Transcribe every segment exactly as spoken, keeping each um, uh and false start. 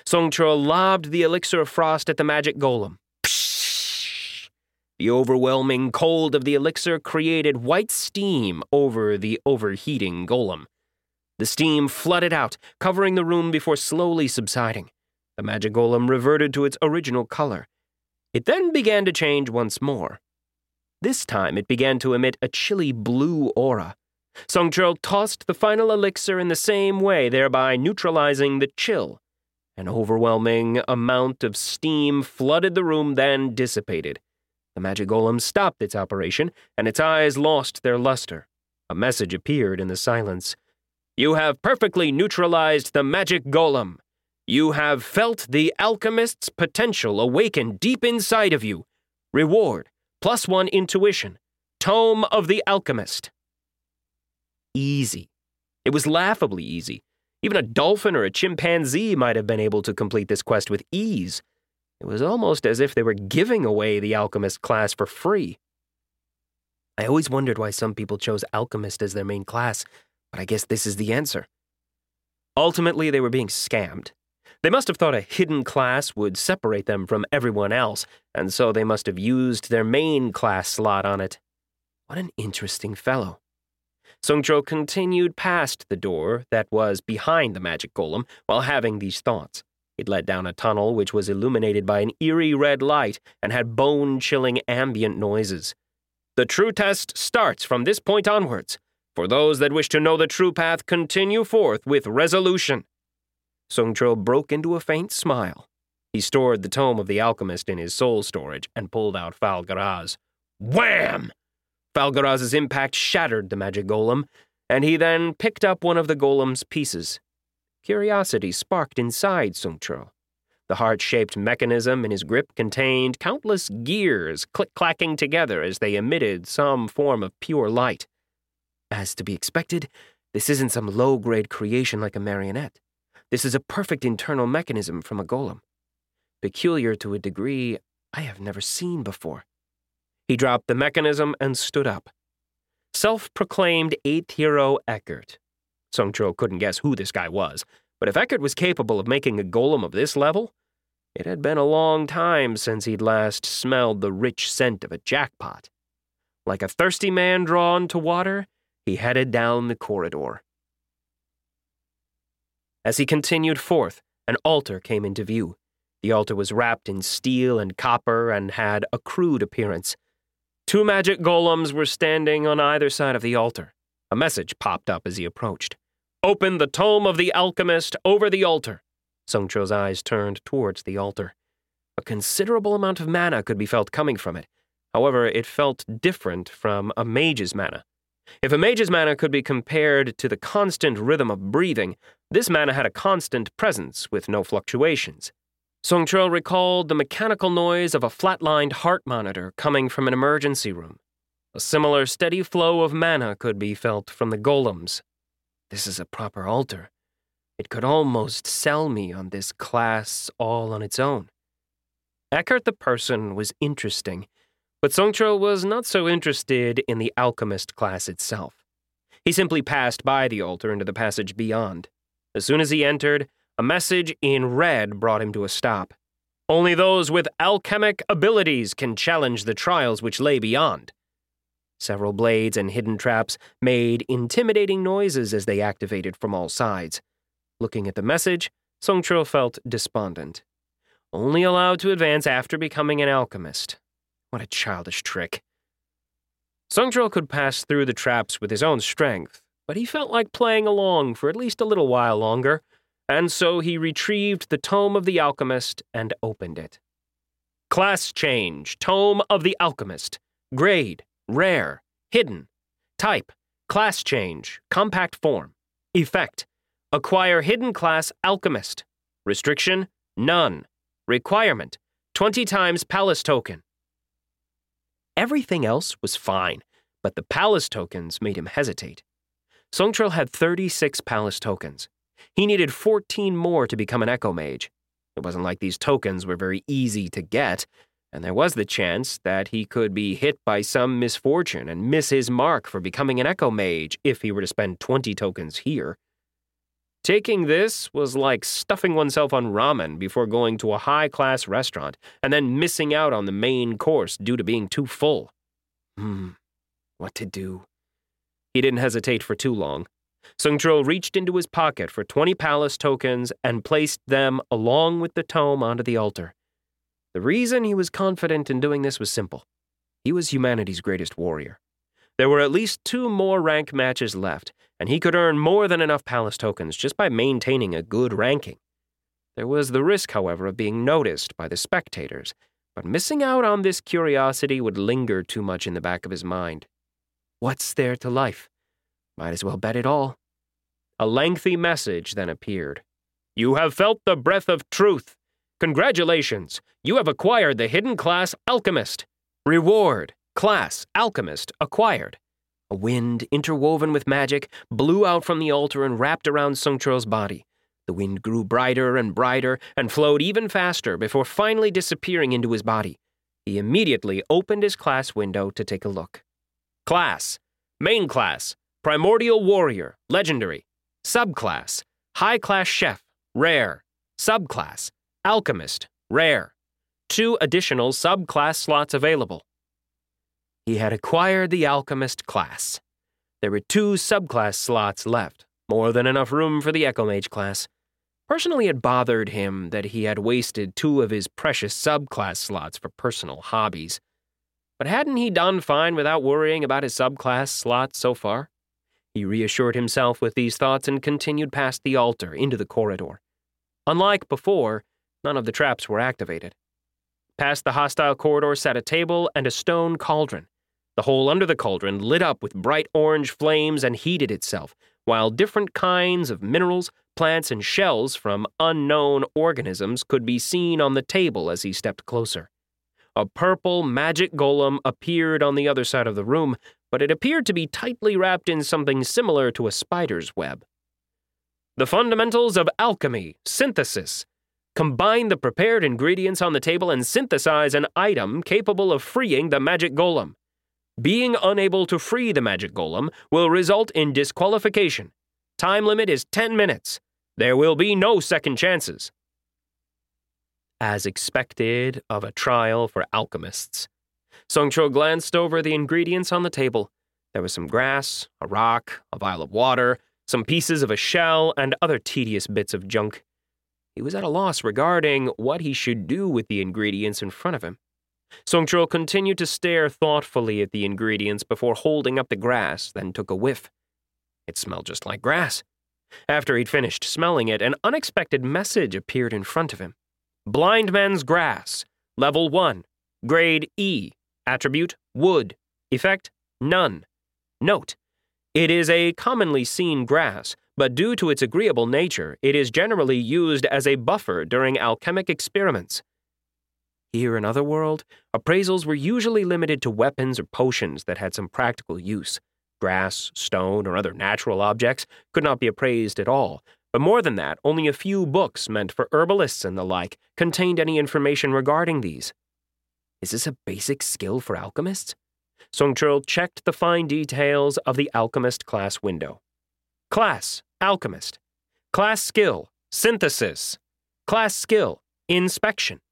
Songchul lobbed the elixir of frost at the magic golem. Psh! The overwhelming cold of the elixir created white steam over the overheating golem. The steam flooded out, covering the room before slowly subsiding. The magic golem reverted to its original color. It then began to change once more. This time it began to emit a chilly blue aura. Songchul tossed the final elixir in the same way, thereby neutralizing the chill. An overwhelming amount of steam flooded the room, then dissipated. The magic golem stopped its operation, and its eyes lost their luster. A message appeared in the silence. You have perfectly neutralized the magic golem. You have felt the alchemist's potential awaken deep inside of you. Reward, plus one intuition. Tome of the Alchemist. Easy. It was laughably easy. Even a dolphin or a chimpanzee might have been able to complete this quest with ease. It was almost as if they were giving away the alchemist class for free. I always wondered why some people chose alchemist as their main class, but I guess this is the answer. Ultimately, they were being scammed. They must have thought a hidden class would separate them from everyone else, and so they must have used their main class slot on it. What an interesting fellow. Songchul continued past the door that was behind the magic golem while having these thoughts. It led down a tunnel which was illuminated by an eerie red light and had bone-chilling ambient noises. The true test starts from this point onwards. For those that wish to know the true path, continue forth with resolution. Songchul broke into a faint smile. He stored the Tome of the Alchemist in his soul storage and pulled out Falgaraz. Wham! Falgaraz's impact shattered the magic golem, and he then picked up one of the golem's pieces. Curiosity sparked inside Songchul. The heart-shaped mechanism in his grip contained countless gears click-clacking together as they emitted some form of pure light. As to be expected, this isn't some low-grade creation like a marionette. This is a perfect internal mechanism from a golem. Peculiar to a degree I have never seen before. He dropped the mechanism and stood up. Self-proclaimed eighth hero Eckert. Songchul couldn't guess who this guy was, but if Eckert was capable of making a golem of this level, it had been a long time since he'd last smelled the rich scent of a jackpot. Like a thirsty man drawn to water, he headed down the corridor. As he continued forth, an altar came into view. The altar was wrapped in steel and copper and had a crude appearance. Two magic golems were standing on either side of the altar. A message popped up as he approached. Open the Tome of the Alchemist over the altar. Songchul's eyes turned towards the altar. A considerable amount of mana could be felt coming from it. However, it felt different from a mage's mana. If a mage's mana could be compared to the constant rhythm of breathing, this mana had a constant presence with no fluctuations. Songchul recalled the mechanical noise of a flatlined heart monitor coming from an emergency room. A similar steady flow of mana could be felt from the golems. This is a proper altar. It could almost sell me on this class all on its own. Eckert the person was interesting, but Songchul was not so interested in the alchemist class itself. He simply passed by the altar into the passage beyond. As soon as he entered, a message in red brought him to a stop. Only those with alchemic abilities can challenge the trials which lay beyond. Several blades and hidden traps made intimidating noises as they activated from all sides. Looking at the message, Songchul felt despondent. Only allowed to advance after becoming an alchemist. What a childish trick. Songchul could pass through the traps with his own strength, but he felt like playing along for at least a little while longer, and so he retrieved the Tome of the Alchemist and opened it. Class change, Tome of the Alchemist. Grade, rare, hidden. Type, class change, compact form. Effect, acquire hidden class alchemist. Restriction, none. Requirement, twenty times palace token. Everything else was fine, but the palace tokens made him hesitate. Songchul had thirty-six palace tokens. He needed fourteen more to become an Echo Mage. It wasn't like these tokens were very easy to get, and there was the chance that he could be hit by some misfortune and miss his mark for becoming an Echo Mage if he were to spend twenty tokens here. Taking this was like stuffing oneself on ramen before going to a high-class restaurant and then missing out on the main course due to being too full. Hmm, what to do? He didn't hesitate for too long. Sung-Chul reached into his pocket for twenty palace tokens and placed them along with the tome onto the altar. The reason he was confident in doing this was simple. He was humanity's greatest warrior. There were at least two more rank matches left, and he could earn more than enough palace tokens just by maintaining a good ranking. There was the risk, however, of being noticed by the spectators, but missing out on this curiosity would linger too much in the back of his mind. What's there to life? Might as well bet it all. A lengthy message then appeared. You have felt the breath of truth. Congratulations! You have acquired the hidden class Alchemist. Reward, class Alchemist acquired. A wind, interwoven with magic, blew out from the altar and wrapped around Sung-Chul's body. The wind grew brighter and brighter and flowed even faster before finally disappearing into his body. He immediately opened his class window to take a look. Class, main class, Primordial Warrior, Legendary. Subclass, High Class Chef, Rare. Subclass, Alchemist, Rare. Two additional subclass slots available. He had acquired the Alchemist class. There were two subclass slots left, more than enough room for the Echo Mage class. Personally, it bothered him that he had wasted two of his precious subclass slots for personal hobbies. But hadn't he done fine without worrying about his subclass slots so far? He reassured himself with these thoughts and continued past the altar into the corridor. Unlike before, none of the traps were activated. Past the hostile corridor sat a table and a stone cauldron. The hole under the cauldron lit up with bright orange flames and heated itself, while different kinds of minerals, plants, and shells from unknown organisms could be seen on the table as he stepped closer. A purple magic golem appeared on the other side of the room, but it appeared to be tightly wrapped in something similar to a spider's web. The fundamentals of alchemy, synthesis. Combine the prepared ingredients on the table and synthesize an item capable of freeing the magic golem. Being unable to free the magic golem will result in disqualification. Time limit is ten minutes. There will be no second chances. As expected of a trial for alchemists, Sung-Chul glanced over the ingredients on the table. There was some grass, a rock, a vial of water, some pieces of a shell, and other tedious bits of junk. He was at a loss regarding what he should do with the ingredients in front of him. Sung-Chul continued to stare thoughtfully at the ingredients before holding up the grass, then took a whiff. It smelled just like grass. After he'd finished smelling it, an unexpected message appeared in front of him. Blind Man's Grass, Level one, Grade E, Attribute, Wood, Effect, None. Note, it is a commonly seen grass, but due to its agreeable nature, it is generally used as a buffer during alchemic experiments. Here in Otherworld, appraisals were usually limited to weapons or potions that had some practical use. Grass, stone, or other natural objects could not be appraised at all, but more than that, only a few books meant for herbalists and the like contained any information regarding these. Is this a basic skill for alchemists? Sung-Chul checked the fine details of the Alchemist class window. Class, Alchemist. Class skill, Synthesis. Class skill, Inspection.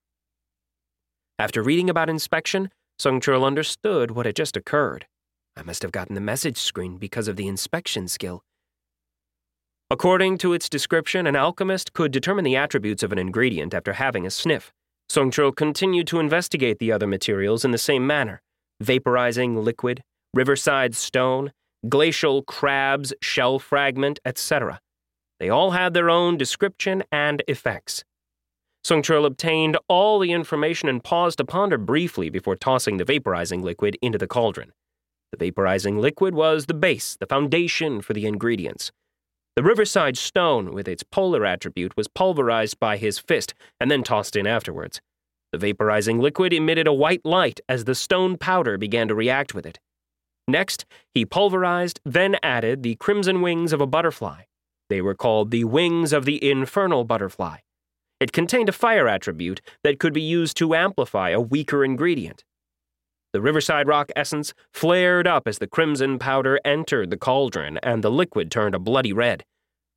After reading about inspection, Sung-Chul understood what had just occurred. I must have gotten the message screen because of the inspection skill. According to its description, an alchemist could determine the attributes of an ingredient after having a sniff. Sung-Chul continued to investigate the other materials in the same manner. Vaporizing liquid, riverside stone, glacial crab's shell fragment, et cetera. They all had their own description and effects. Sung-Chul obtained all the information and paused to ponder briefly before tossing the vaporizing liquid into the cauldron. The vaporizing liquid was the base, the foundation for the ingredients. The riverside stone, with its polar attribute, was pulverized by his fist and then tossed in afterwards. The vaporizing liquid emitted a white light as the stone powder began to react with it. Next, he pulverized, then added the crimson wings of a butterfly. They were called the wings of the infernal butterfly. It contained a fire attribute that could be used to amplify a weaker ingredient. The riverside rock essence flared up as the crimson powder entered the cauldron and the liquid turned a bloody red.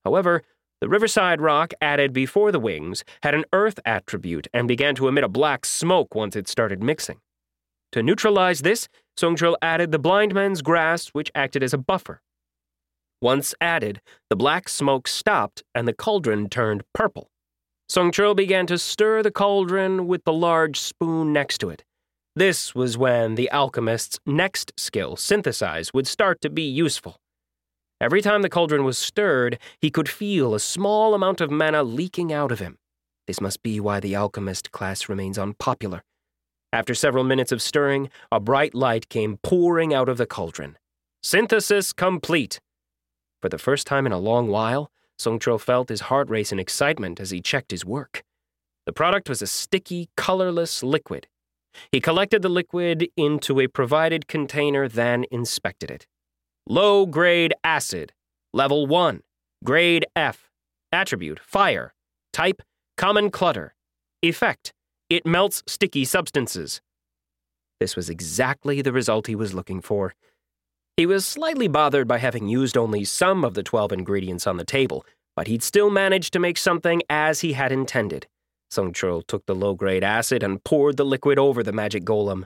However, the riverside rock added before the wings had an earth attribute and began to emit a black smoke once it started mixing. To neutralize this, Songtril added the blind man's grass, which acted as a buffer. Once added, the black smoke stopped and the cauldron turned purple. Songtril began to stir the cauldron with the large spoon next to it. This was when the alchemist's next skill, synthesize, would start to be useful. Every time the cauldron was stirred, he could feel a small amount of mana leaking out of him. This must be why the alchemist class remains unpopular. After several minutes of stirring, a bright light came pouring out of the cauldron. Synthesis complete! For the first time in a long while, Songtril felt his heart race in excitement as he checked his work. The product was a sticky, colorless liquid. He collected the liquid into a provided container, then inspected it. Low-grade acid. Level one. Grade F. Attribute, fire. Type, common clutter. Effect, it melts sticky substances. This was exactly the result he was looking for. He was slightly bothered by having used only some of the twelve ingredients on the table, but he'd still managed to make something as he had intended. Songtril took the low-grade acid and poured the liquid over the magic golem.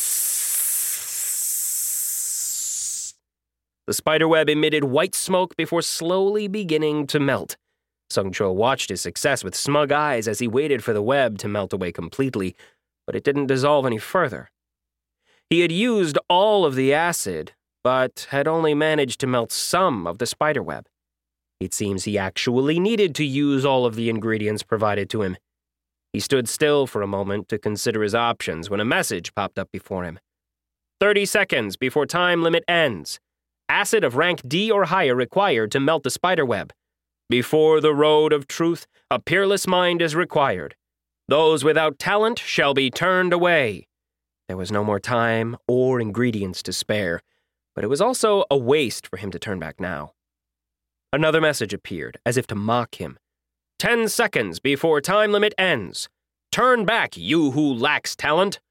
The spiderweb emitted white smoke before slowly beginning to melt. Songtril watched his success with smug eyes as he waited for the web to melt away completely, but it didn't dissolve any further. He had used all of the acid, but had only managed to melt some of the spiderweb. It seems he actually needed to use all of the ingredients provided to him. He stood still for a moment to consider his options when a message popped up before him. Thirty seconds before time limit ends. Acid of rank D or higher required to melt the spiderweb. Before the road of truth, a peerless mind is required. Those without talent shall be turned away. There was no more time or ingredients to spare, but it was also a waste for him to turn back now. Another message appeared, as if to mock him. Ten seconds before time limit ends. Turn back, you who lacks talent.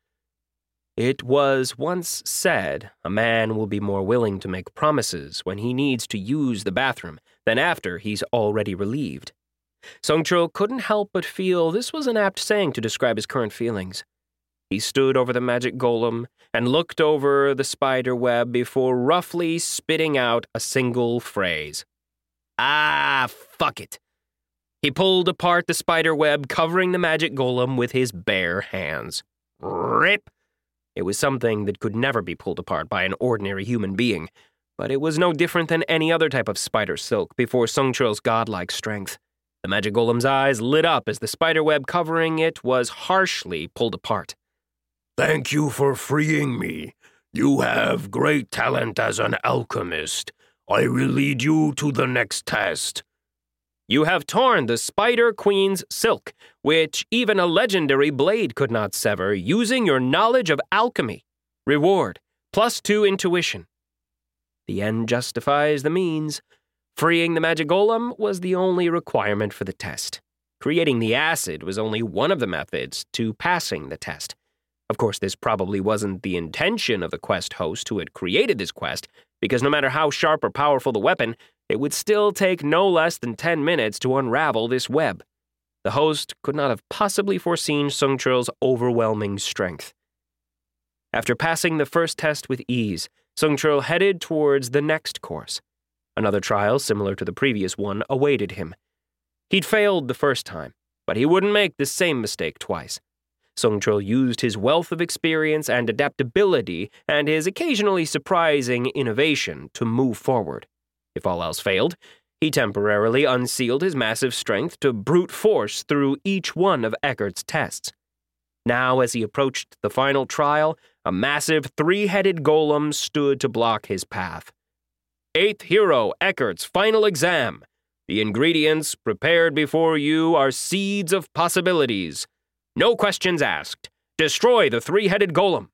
It was once said, a man will be more willing to make promises when he needs to use the bathroom than after he's already relieved. Songtril couldn't help but feel this was an apt saying to describe his current feelings. He stood over the magic golem and looked over the spider web before roughly spitting out a single phrase. Ah, fuck it. He pulled apart the spider web, covering the magic golem with his bare hands. Rip! It was something that could never be pulled apart by an ordinary human being, but it was no different than any other type of spider silk before Songtril's godlike strength. The magic golem's eyes lit up as the spider web covering it was harshly pulled apart. Thank you for freeing me. You have great talent as an alchemist. I will lead you to the next test. You have torn the Spider Queen's silk, which even a legendary blade could not sever, using your knowledge of alchemy. Reward, plus two intuition. The end justifies the means. Freeing the magic golem was the only requirement for the test. Creating the acid was only one of the methods to passing the test. Of course, this probably wasn't the intention of the quest host who had created this quest, because no matter how sharp or powerful the weapon, it would still take no less than ten minutes to unravel this web. The host could not have possibly foreseen Songtril's overwhelming strength. After passing the first test with ease, Songtril headed towards the next course. Another trial, similar to the previous one, awaited him. He'd failed the first time, but he wouldn't make the same mistake twice. Songtril used his wealth of experience and adaptability and his occasionally surprising innovation to move forward. If all else failed, he temporarily unsealed his massive strength to brute force through each one of Eckert's tests. Now, as he approached the final trial, a massive three-headed golem stood to block his path. Eighth Hero Eckert's final exam. The ingredients prepared before you are seeds of possibilities. No questions asked. Destroy the three-headed golem.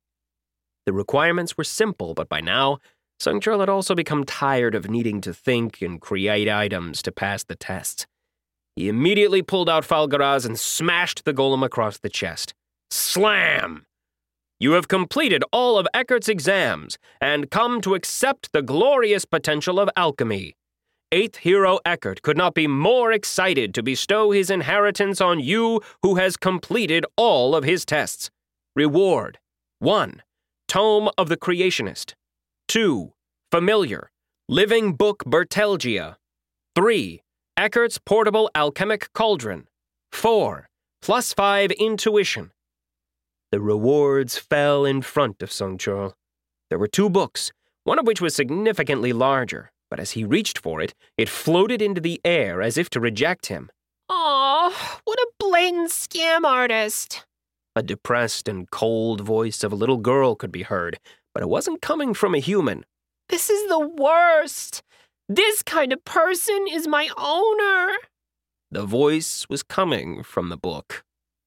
The requirements were simple, but by now, Songtril had also become tired of needing to think and create items to pass the tests. He immediately pulled out Falgaraz and smashed the golem across the chest. Slam! You have completed all of Eckert's exams and come to accept the glorious potential of alchemy. Eighth Hero Eckert could not be more excited to bestow his inheritance on you who has completed all of his tests. Reward: one. Tome of the Creationist. two. Familiar: Living Book Bertelgia. three. Eckert's Portable Alchemic Cauldron. four. Plus five Intuition. The rewards fell in front of Sung Chul. There were two books, one of which was significantly larger, but as he reached for it, it floated into the air as if to reject him. Aw, what a blatant scam artist. A depressed and cold voice of a little girl could be heard, but it wasn't coming from a human. This is the worst. This kind of person is my owner. The voice was coming from the book.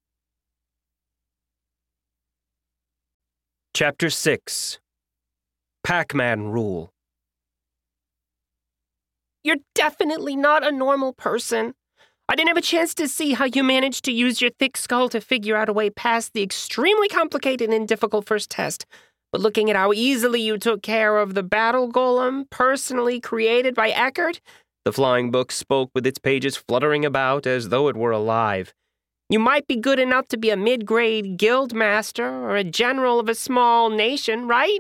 Chapter six. Pac-Man Rule. You're definitely not a normal person. I didn't have a chance to see how you managed to use your thick skull to figure out a way past the extremely complicated and difficult first test. But looking at how easily you took care of the battle golem, personally created by Eckert, the flying book spoke with its pages fluttering about as though it were alive. You might be good enough to be a mid-grade guild master or a general of a small nation, right?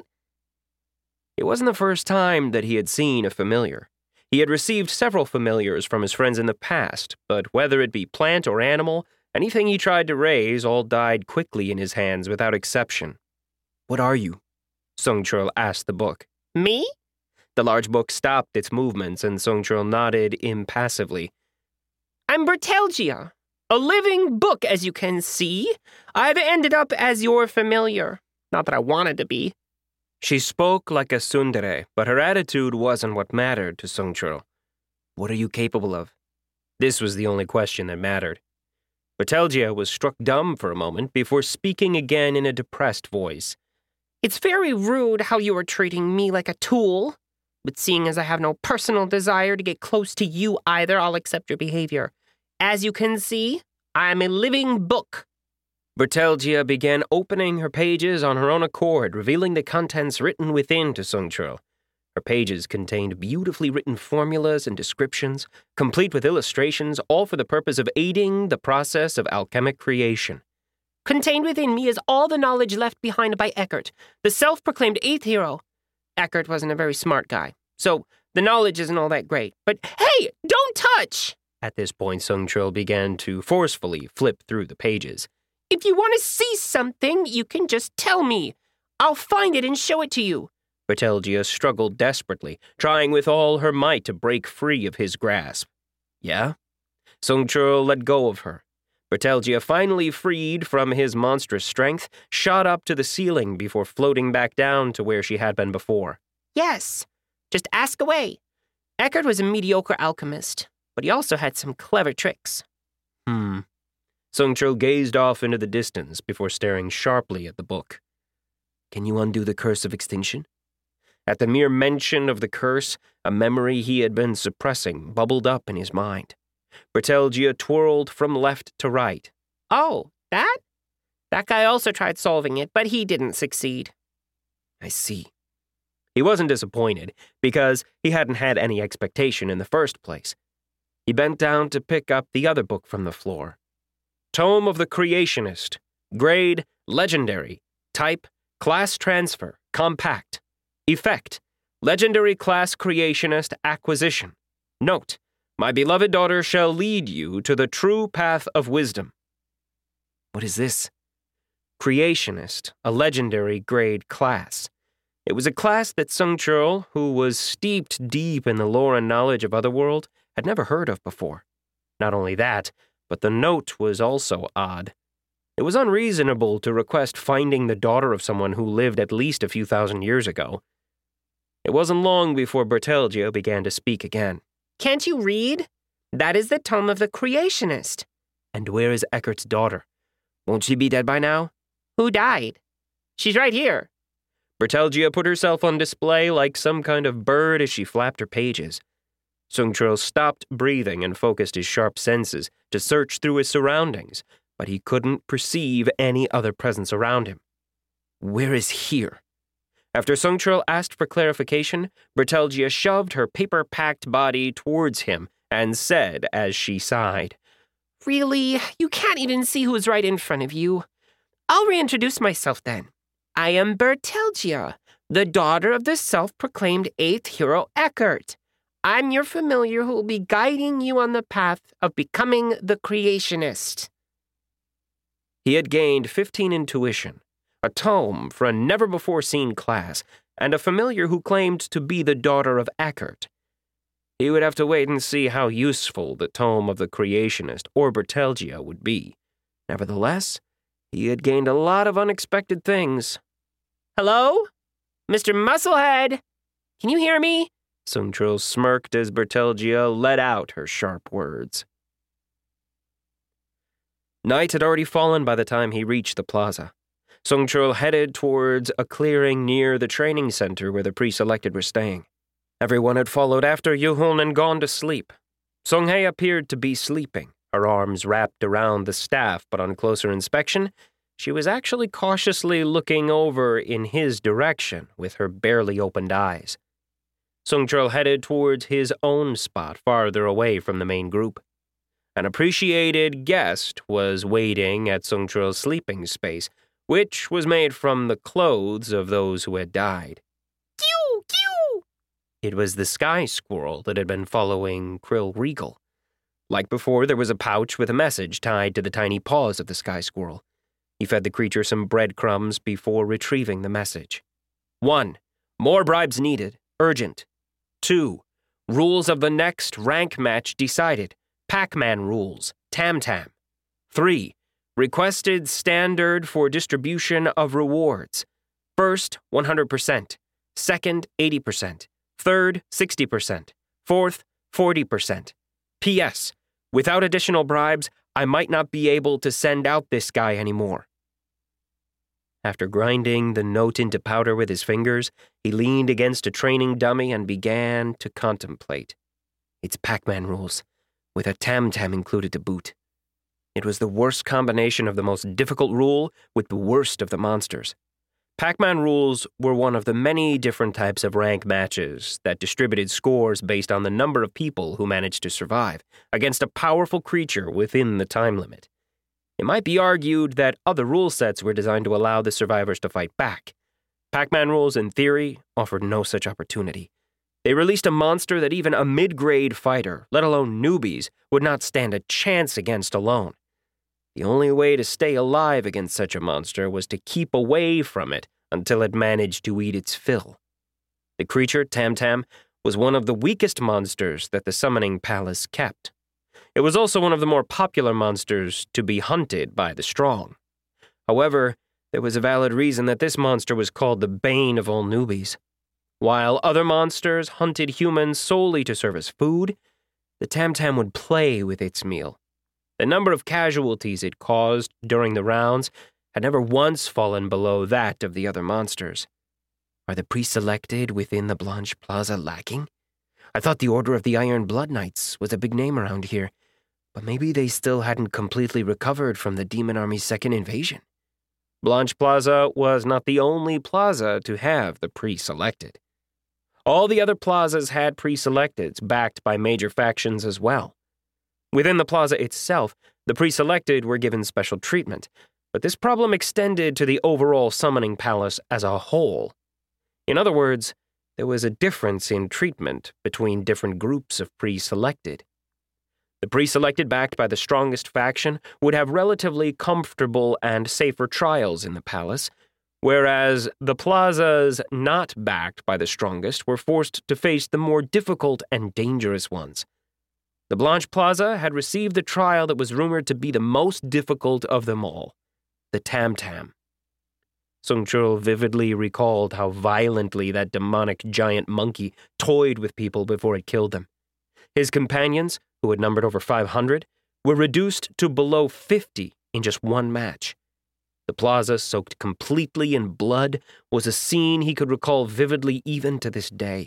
It wasn't the first time that he had seen a familiar. He had received several familiars from his friends in the past, but whether it be plant or animal, anything he tried to raise all died quickly in his hands without exception. "What are you?" Sung Chul asked the book. Me? The large book stopped its movements, and Sung Chul nodded impassively. I'm Bertelgia, a living book, as you can see. I've ended up as your familiar. Not that I wanted to be. She spoke like a tsundere, but her attitude wasn't what mattered to Sung Chul. What are you capable of? This was the only question that mattered. Bertelgia was struck dumb for a moment before speaking again in a depressed voice. It's very rude how you are treating me like a tool, but seeing as I have no personal desire to get close to you either, I'll accept your behavior. As you can see, I am a living book. Bertelgia began opening her pages on her own accord, revealing the contents written within to Sung Chul. Her pages contained beautifully written formulas and descriptions, complete with illustrations, all for the purpose of aiding the process of alchemic creation. Contained within me is all the knowledge left behind by Eckert, the self-proclaimed eighth hero. Eckert wasn't a very smart guy, so the knowledge isn't all that great. But hey, don't touch! At this point, Sung Chul began to forcefully flip through the pages. If you want to see something, you can just tell me. I'll find it and show it to you. Bertelgia struggled desperately, trying with all her might to break free of his grasp. Yeah? Sung Chul let go of her. Bertelgia, finally freed from his monstrous strength, shot up to the ceiling before floating back down to where she had been before. Yes, just ask away. Eckert was a mediocre alchemist, but he also had some clever tricks. Hmm. Sung Chul gazed off into the distance before staring sharply at the book. Can you undo the curse of extinction? At the mere mention of the curse, a memory he had been suppressing bubbled up in his mind. Bertelgia twirled from left to right. Oh, that? That guy also tried solving it, but he didn't succeed. I see. He wasn't disappointed, because he hadn't had any expectation in the first place. He bent down to pick up the other book from the floor. Tome of the Creationist. Grade, Legendary. Type, Class Transfer, Compact. Effect, Legendary Class Creationist Acquisition. Note, my beloved daughter shall lead you to the true path of wisdom. What is this? Creationist, a legendary grade class. It was a class that Sung Chul, who was steeped deep in the lore and knowledge of Otherworld, had never heard of before. Not only that, but the note was also odd. It was unreasonable to request finding the daughter of someone who lived at least a few thousand years ago. It wasn't long before Bertelgia began to speak again. Can't you read? That is the Tome of the Creationist. And where is Eckert's daughter? Won't she be dead by now? Who died? She's right here. Bertelgia put herself on display like some kind of bird as she flapped her pages. Sung Chul stopped breathing and focused his sharp senses to search through his surroundings, but he couldn't perceive any other presence around him. Where is here? After Sungtril asked for clarification, Bertelgia shoved her paper-packed body towards him and said as she sighed, Really? You can't even see who's right in front of you. I'll reintroduce myself then. I am Bertelgia, the daughter of the self-proclaimed eighth hero Eckert. I'm your familiar who will be guiding you on the path of becoming the creationist. He had gained fifteen intuition, a tome for a never-before-seen class, and a familiar who claimed to be the daughter of Eckert. He would have to wait and see how useful the tome of the creationist or Bertelgia would be. Nevertheless, he had gained a lot of unexpected things. Hello? Mister Musclehead? Can you hear me? Sungtril smirked as Bertelgia let out her sharp words. Night had already fallen by the time he reached the plaza. Sungtril headed towards a clearing near the training center where the pre-selected were staying. Everyone had followed after Yuhun and gone to sleep. Songhei appeared to be sleeping, her arms wrapped around the staff, but on closer inspection, she was actually cautiously looking over in his direction with her barely opened eyes. Sungtril headed towards his own spot farther away from the main group. An appreciated guest was waiting at Sungtril's sleeping space, which was made from the clothes of those who had died. Pew, pew! It was the sky squirrel that had been following Krill Regal. Like before, there was a pouch with a message tied to the tiny paws of the sky squirrel. He fed the creature some breadcrumbs before retrieving the message. One, more bribes needed, urgent. Two, rules of the next rank match decided, Pac-Man rules, Tam-Tam. Three, requested standard for distribution of rewards. First, one hundred percent. Second, eighty percent. Third, sixty percent. Fourth, forty percent. P S. Without additional bribes, I might not be able to send out this guy anymore. After grinding the note into powder with his fingers, he leaned against a training dummy and began to contemplate. It's Pac-Man rules, with a Tam-Tam included to boot. It was the worst combination of the most difficult rule with the worst of the monsters. Pac-Man rules were one of the many different types of rank matches that distributed scores based on the number of people who managed to survive against a powerful creature within the time limit. It might be argued that other rule sets were designed to allow the survivors to fight back. Pac-Man rules, in theory, offered no such opportunity. They released a monster that even a mid-grade fighter, let alone newbies, would not stand a chance against alone. The only way to stay alive against such a monster was to keep away from it until it managed to eat its fill. The creature, Tam-Tam, was one of the weakest monsters that the Summoning Palace kept. It was also one of the more popular monsters to be hunted by the strong. However, there was a valid reason that this monster was called the bane of all newbies. While other monsters hunted humans solely to serve as food, the Tam-Tam would play with its meal. The number of casualties it caused during the rounds had never once fallen below that of the other monsters. Are the pre-selected within the Blanche Plaza lacking? I thought the Order of the Iron Blood Knights was a big name around here, but maybe they still hadn't completely recovered from the Demon Army's second invasion. Blanche Plaza was not the only plaza to have the pre-selected. All the other plazas had pre-selecteds backed by major factions as well. Within the plaza itself, the pre-selected were given special treatment, but this problem extended to the overall Summoning Palace as a whole. In other words, there was a difference in treatment between different groups of pre-selected. The pre-selected backed by the strongest faction would have relatively comfortable and safer trials in the palace, whereas the plazas not backed by the strongest were forced to face the more difficult and dangerous ones. The Blanche Plaza had received the trial that was rumored to be the most difficult of them all, the Tam-Tam. Sungtril vividly recalled how violently that demonic giant monkey toyed with people before it killed them. His companions, who had numbered over five hundred, were reduced to below fifty in just one match. The plaza, soaked completely in blood, was a scene he could recall vividly even to this day.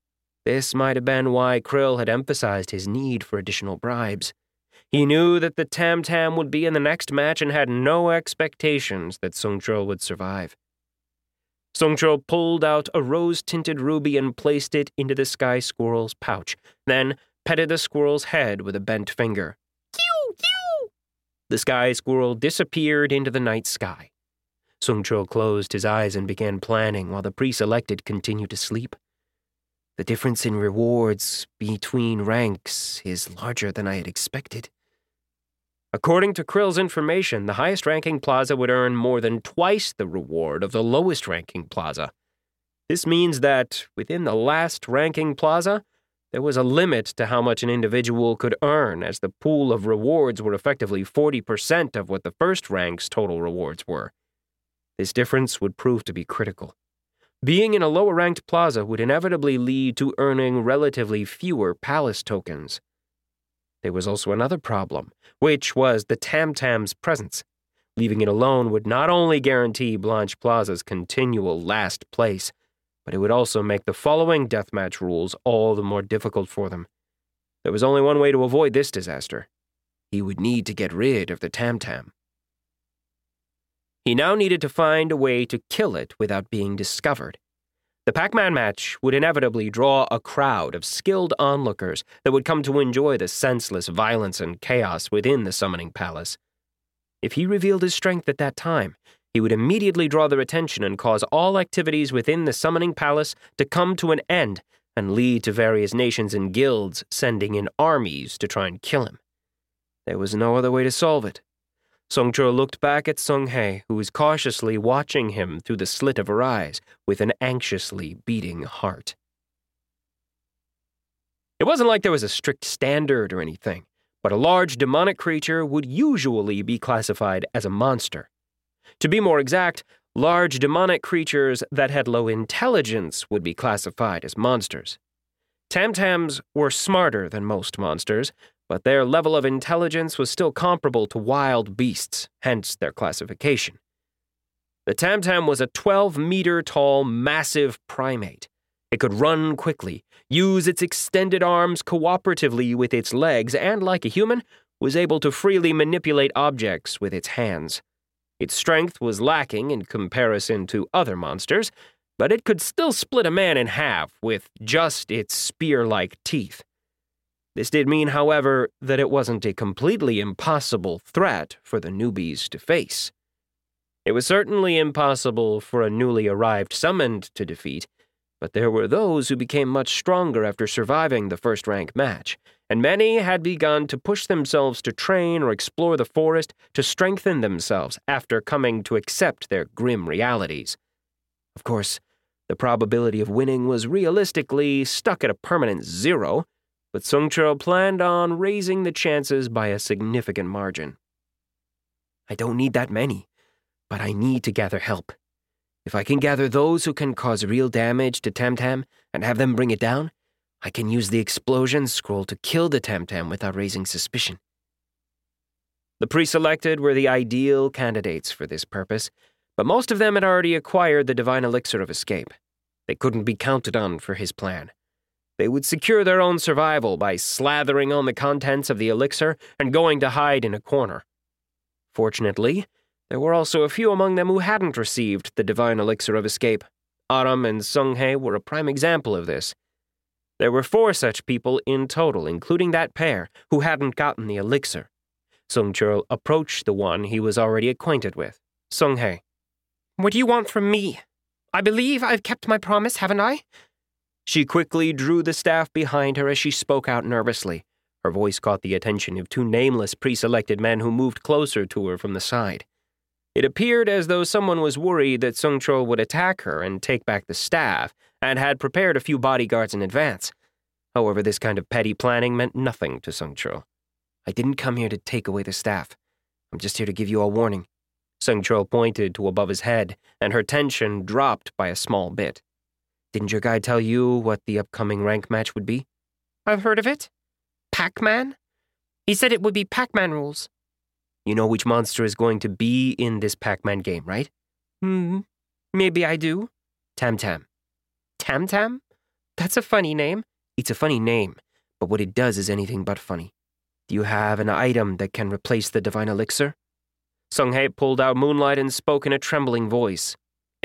This might have been why Krill had emphasized his need for additional bribes. He knew that the Tam-Tam would be in the next match and had no expectations that Sungtril would survive. Songchul pulled out a rose-tinted ruby and placed it into the sky squirrel's pouch, then petted the squirrel's head with a bent finger. Pew, pew! The sky squirrel disappeared into the night sky. Songchul closed his eyes and began planning while the pre-selected continued to sleep. The difference in rewards between ranks is larger than I had expected. According to Krill's information, the highest-ranking plaza would earn more than twice the reward of the lowest-ranking plaza. This means that, within the last-ranking plaza, there was a limit to how much an individual could earn, as the pool of rewards were effectively forty percent of what the first rank's total rewards were. This difference would prove to be critical. Being in a lower-ranked plaza would inevitably lead to earning relatively fewer palace tokens. There was also another problem, which was the Tam-Tam's presence. Leaving it alone would not only guarantee Blanche Plaza's continual last place, but it would also make the following deathmatch rules all the more difficult for them. There was only one way to avoid this disaster. He would need to get rid of the Tam-Tam. He now needed to find a way to kill it without being discovered. The Pac-Man match would inevitably draw a crowd of skilled onlookers that would come to enjoy the senseless violence and chaos within the Summoning Palace. If he revealed his strength at that time, he would immediately draw their attention and cause all activities within the Summoning Palace to come to an end and lead to various nations and guilds sending in armies to try and kill him. There was no other way to solve it. Songchul looked back at Sung Hae, who was cautiously watching him through the slit of her eyes with an anxiously beating heart. It wasn't like there was a strict standard or anything, but a large demonic creature would usually be classified as a monster. To be more exact, large demonic creatures that had low intelligence would be classified as monsters. Tam-Tams were smarter than most monsters, but their level of intelligence was still comparable to wild beasts, hence their classification. The Tam-Tam was a twelve-meter-tall, massive primate. It could run quickly, use its extended arms cooperatively with its legs, and, like a human, was able to freely manipulate objects with its hands. Its strength was lacking in comparison to other monsters, but it could still split a man in half with just its spear-like teeth. This did mean, however, that it wasn't a completely impossible threat for the newbies to face. It was certainly impossible for a newly arrived summoned to defeat, but there were those who became much stronger after surviving the first-rank match, and many had begun to push themselves to train or explore the forest to strengthen themselves after coming to accept their grim realities. Of course, the probability of winning was realistically stuck at a permanent zero, but Songchul planned on raising the chances by a significant margin. I don't need that many, but I need to gather help. If I can gather those who can cause real damage to Tam-Tam and have them bring it down, I can use the explosion scroll to kill the Tam-Tam without raising suspicion. The pre-selected were the ideal candidates for this purpose, but most of them had already acquired the Divine Elixir of Escape. They couldn't be counted on for his plan. They would secure their own survival by slathering on the contents of the elixir and going to hide in a corner. Fortunately, there were also a few among them who hadn't received the Divine Elixir of Escape. Aram and Sung Hae were a prime example of this. There were four such people in total, including that pair, who hadn't gotten the elixir. Songchul approached the one he was already acquainted with, Sung Hae. What do you want from me? I believe I've kept my promise, haven't I? She quickly drew the staff behind her as she spoke out nervously. Her voice caught the attention of two nameless pre-selected men who moved closer to her from the side. It appeared as though someone was worried that Songchul would attack her and take back the staff, and had prepared a few bodyguards in advance. However, this kind of petty planning meant nothing to Songchul. I didn't come here to take away the staff. I'm just here to give you a warning. Songchul pointed to above his head, and her tension dropped by a small bit. Didn't your guide tell you what the upcoming rank match would be? I've heard of it. Pac-Man? He said it would be Pac-Man rules. You know which monster is going to be in this Pac-Man game, right? Hmm, maybe I do. Tam-Tam. Tam-Tam? That's a funny name. It's a funny name, but what it does is anything but funny. Do you have an item that can replace the Divine Elixir? Sung Hae pulled out Moonlight and spoke in a trembling voice.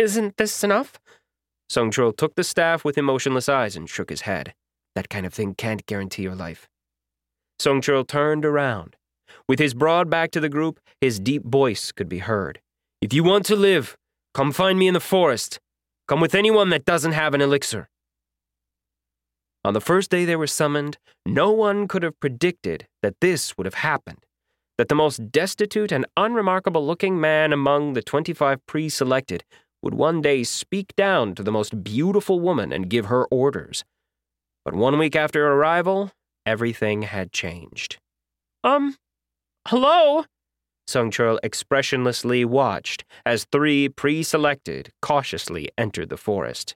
Isn't this enough? Sung Chul took the staff with emotionless eyes and shook his head. That kind of thing can't guarantee your life. Sung Chul turned around. With his broad back to the group, his deep voice could be heard. If you want to live, come find me in the forest. Come with anyone that doesn't have an elixir. On the first day they were summoned, no one could have predicted that this would have happened, that the most destitute and unremarkable-looking man among the twenty-five pre-selected would one day speak down to the most beautiful woman and give her orders. But one week after arrival, everything had changed. Um, hello? Sung Chul expressionlessly watched as three pre-selected cautiously entered the forest.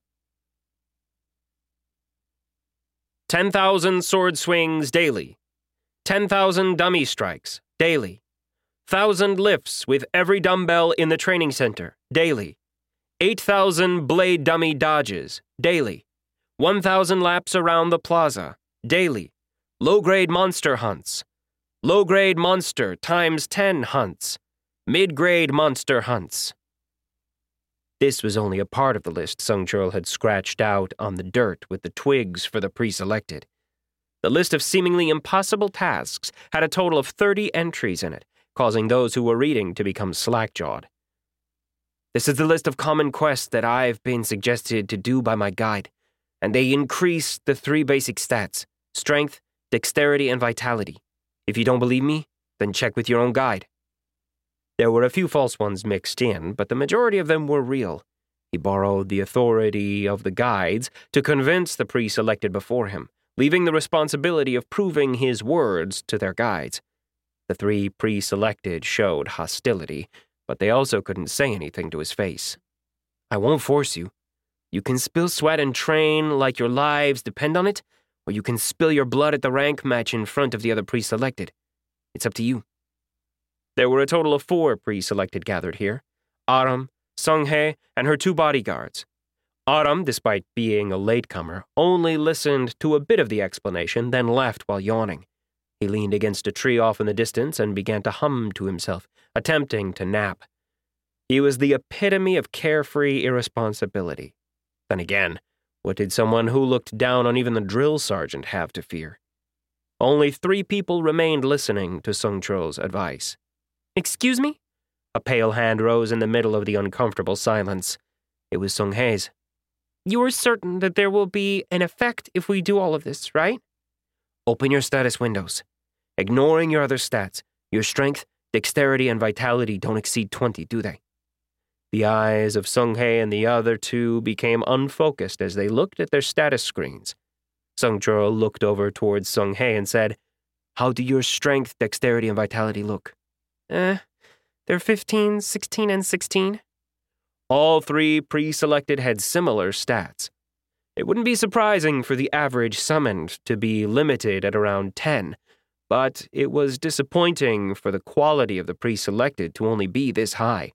ten thousand sword swings daily. ten thousand dummy strikes daily. one thousand lifts with every dumbbell in the training center daily. eight thousand blade dummy dodges daily. one thousand laps around the plaza daily. Low-grade monster hunts. Low-grade monster times ten hunts. Mid-grade monster hunts. This was only a part of the list Sung Chul had scratched out on the dirt with the twigs for the pre-selected. The list of seemingly impossible tasks had a total of thirty entries in it, causing those who were reading to become slack-jawed. This is the list of common quests that I've been suggested to do by my guide, and they increase the three basic stats: strength, dexterity, and vitality. If you don't believe me, then check with your own guide. There were a few false ones mixed in, but the majority of them were real. He borrowed the authority of the guides to convince the pre-selected before him, leaving the responsibility of proving his words to their guides. The three pre-selected showed hostility, but they also couldn't say anything to his face. I won't force you. You can spill sweat and train like your lives depend on it, or you can spill your blood at the rank match in front of the other pre-selected. It's up to you. There were a total of four pre-selected gathered here: Aram, Sung-hae, and her two bodyguards. Aram, despite being a latecomer, only listened to a bit of the explanation, then left while yawning. He leaned against a tree off in the distance and began to hum to himself, attempting to nap. He was the epitome of carefree irresponsibility. Then again, what did someone who looked down on even the drill sergeant have to fear? Only three people remained listening to Sung Chul's advice. Excuse me? A pale hand rose in the middle of the uncomfortable silence. It was Sung-hae's. You are certain that there will be an effect if we do all of this, right? Open your status windows. Ignoring your other stats, your strength, dexterity, and vitality don't exceed twenty, do they? The eyes of Sung-hae and the other two became unfocused as they looked at their status screens. Sung Chul looked over towards Sung-hae and said, How do your strength, dexterity, and vitality look? Eh, they're fifteen, sixteen, and sixteen. All three pre-selected had similar stats. It wouldn't be surprising for the average summoned to be limited at around ten, but it was disappointing for the quality of the pre-selected to only be this high.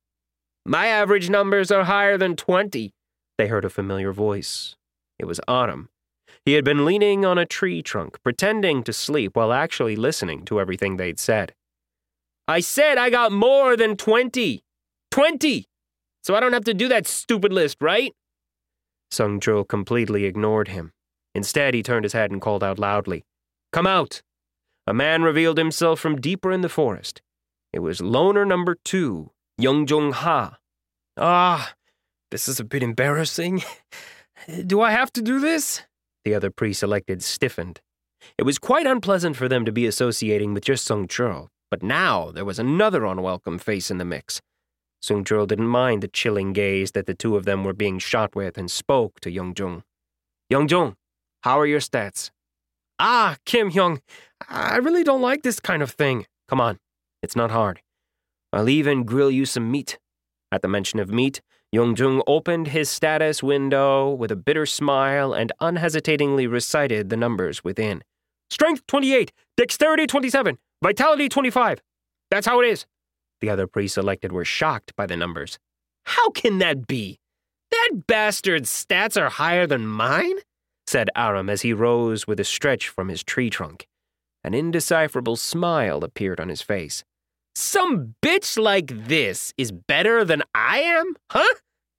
My average numbers are higher than twenty, they heard a familiar voice. It was Aram. He had been leaning on a tree trunk, pretending to sleep while actually listening to everything they'd said. I said I got more than twenty. Twenty! So I don't have to do that stupid list, right? Sung Chul completely ignored him. Instead, he turned his head and called out loudly, Come out! A man revealed himself from deeper in the forest. It was loner number two, Young-jung-ha. Ah, this is a bit embarrassing. Do I have to do this? The other pre-selected stiffened. It was quite unpleasant for them to be associating with just Sung Chul. But now there was another unwelcome face in the mix. Sung Chul didn't mind the chilling gaze that the two of them were being shot with and spoke to Young-jung. Young-jung, how are your stats? Ah, Kim Hyung, I really don't like this kind of thing. Come on, it's not hard. I'll even grill you some meat. At the mention of meat, Young-jung opened his status window with a bitter smile and unhesitatingly recited the numbers within. Strength twenty-eight, dexterity twenty-seven, vitality twenty-five. That's how it is. The other pre-selected were shocked by the numbers. How can that be? That bastard's stats are higher than mine? Said Aram as he rose with a stretch from his tree trunk. An indecipherable smile appeared on his face. Some bitch like this is better than I am? Huh?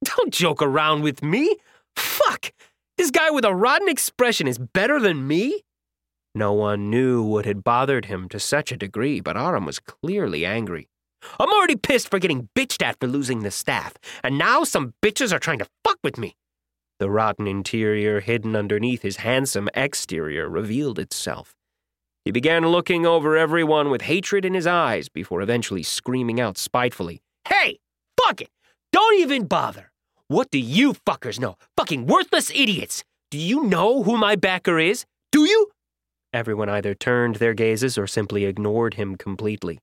Don't joke around with me. Fuck! This guy with a rotten expression is better than me? No one knew what had bothered him to such a degree, but Aram was clearly angry. I'm already pissed for getting bitched at for losing the staff, and now some bitches are trying to fuck with me. The rotten interior hidden underneath his handsome exterior revealed itself. He began looking over everyone with hatred in his eyes before eventually screaming out spitefully, Hey! Fuck it! Don't even bother! What do you fuckers know? Fucking worthless idiots! Do you know who my backer is? Do you? Everyone either turned their gazes or simply ignored him completely.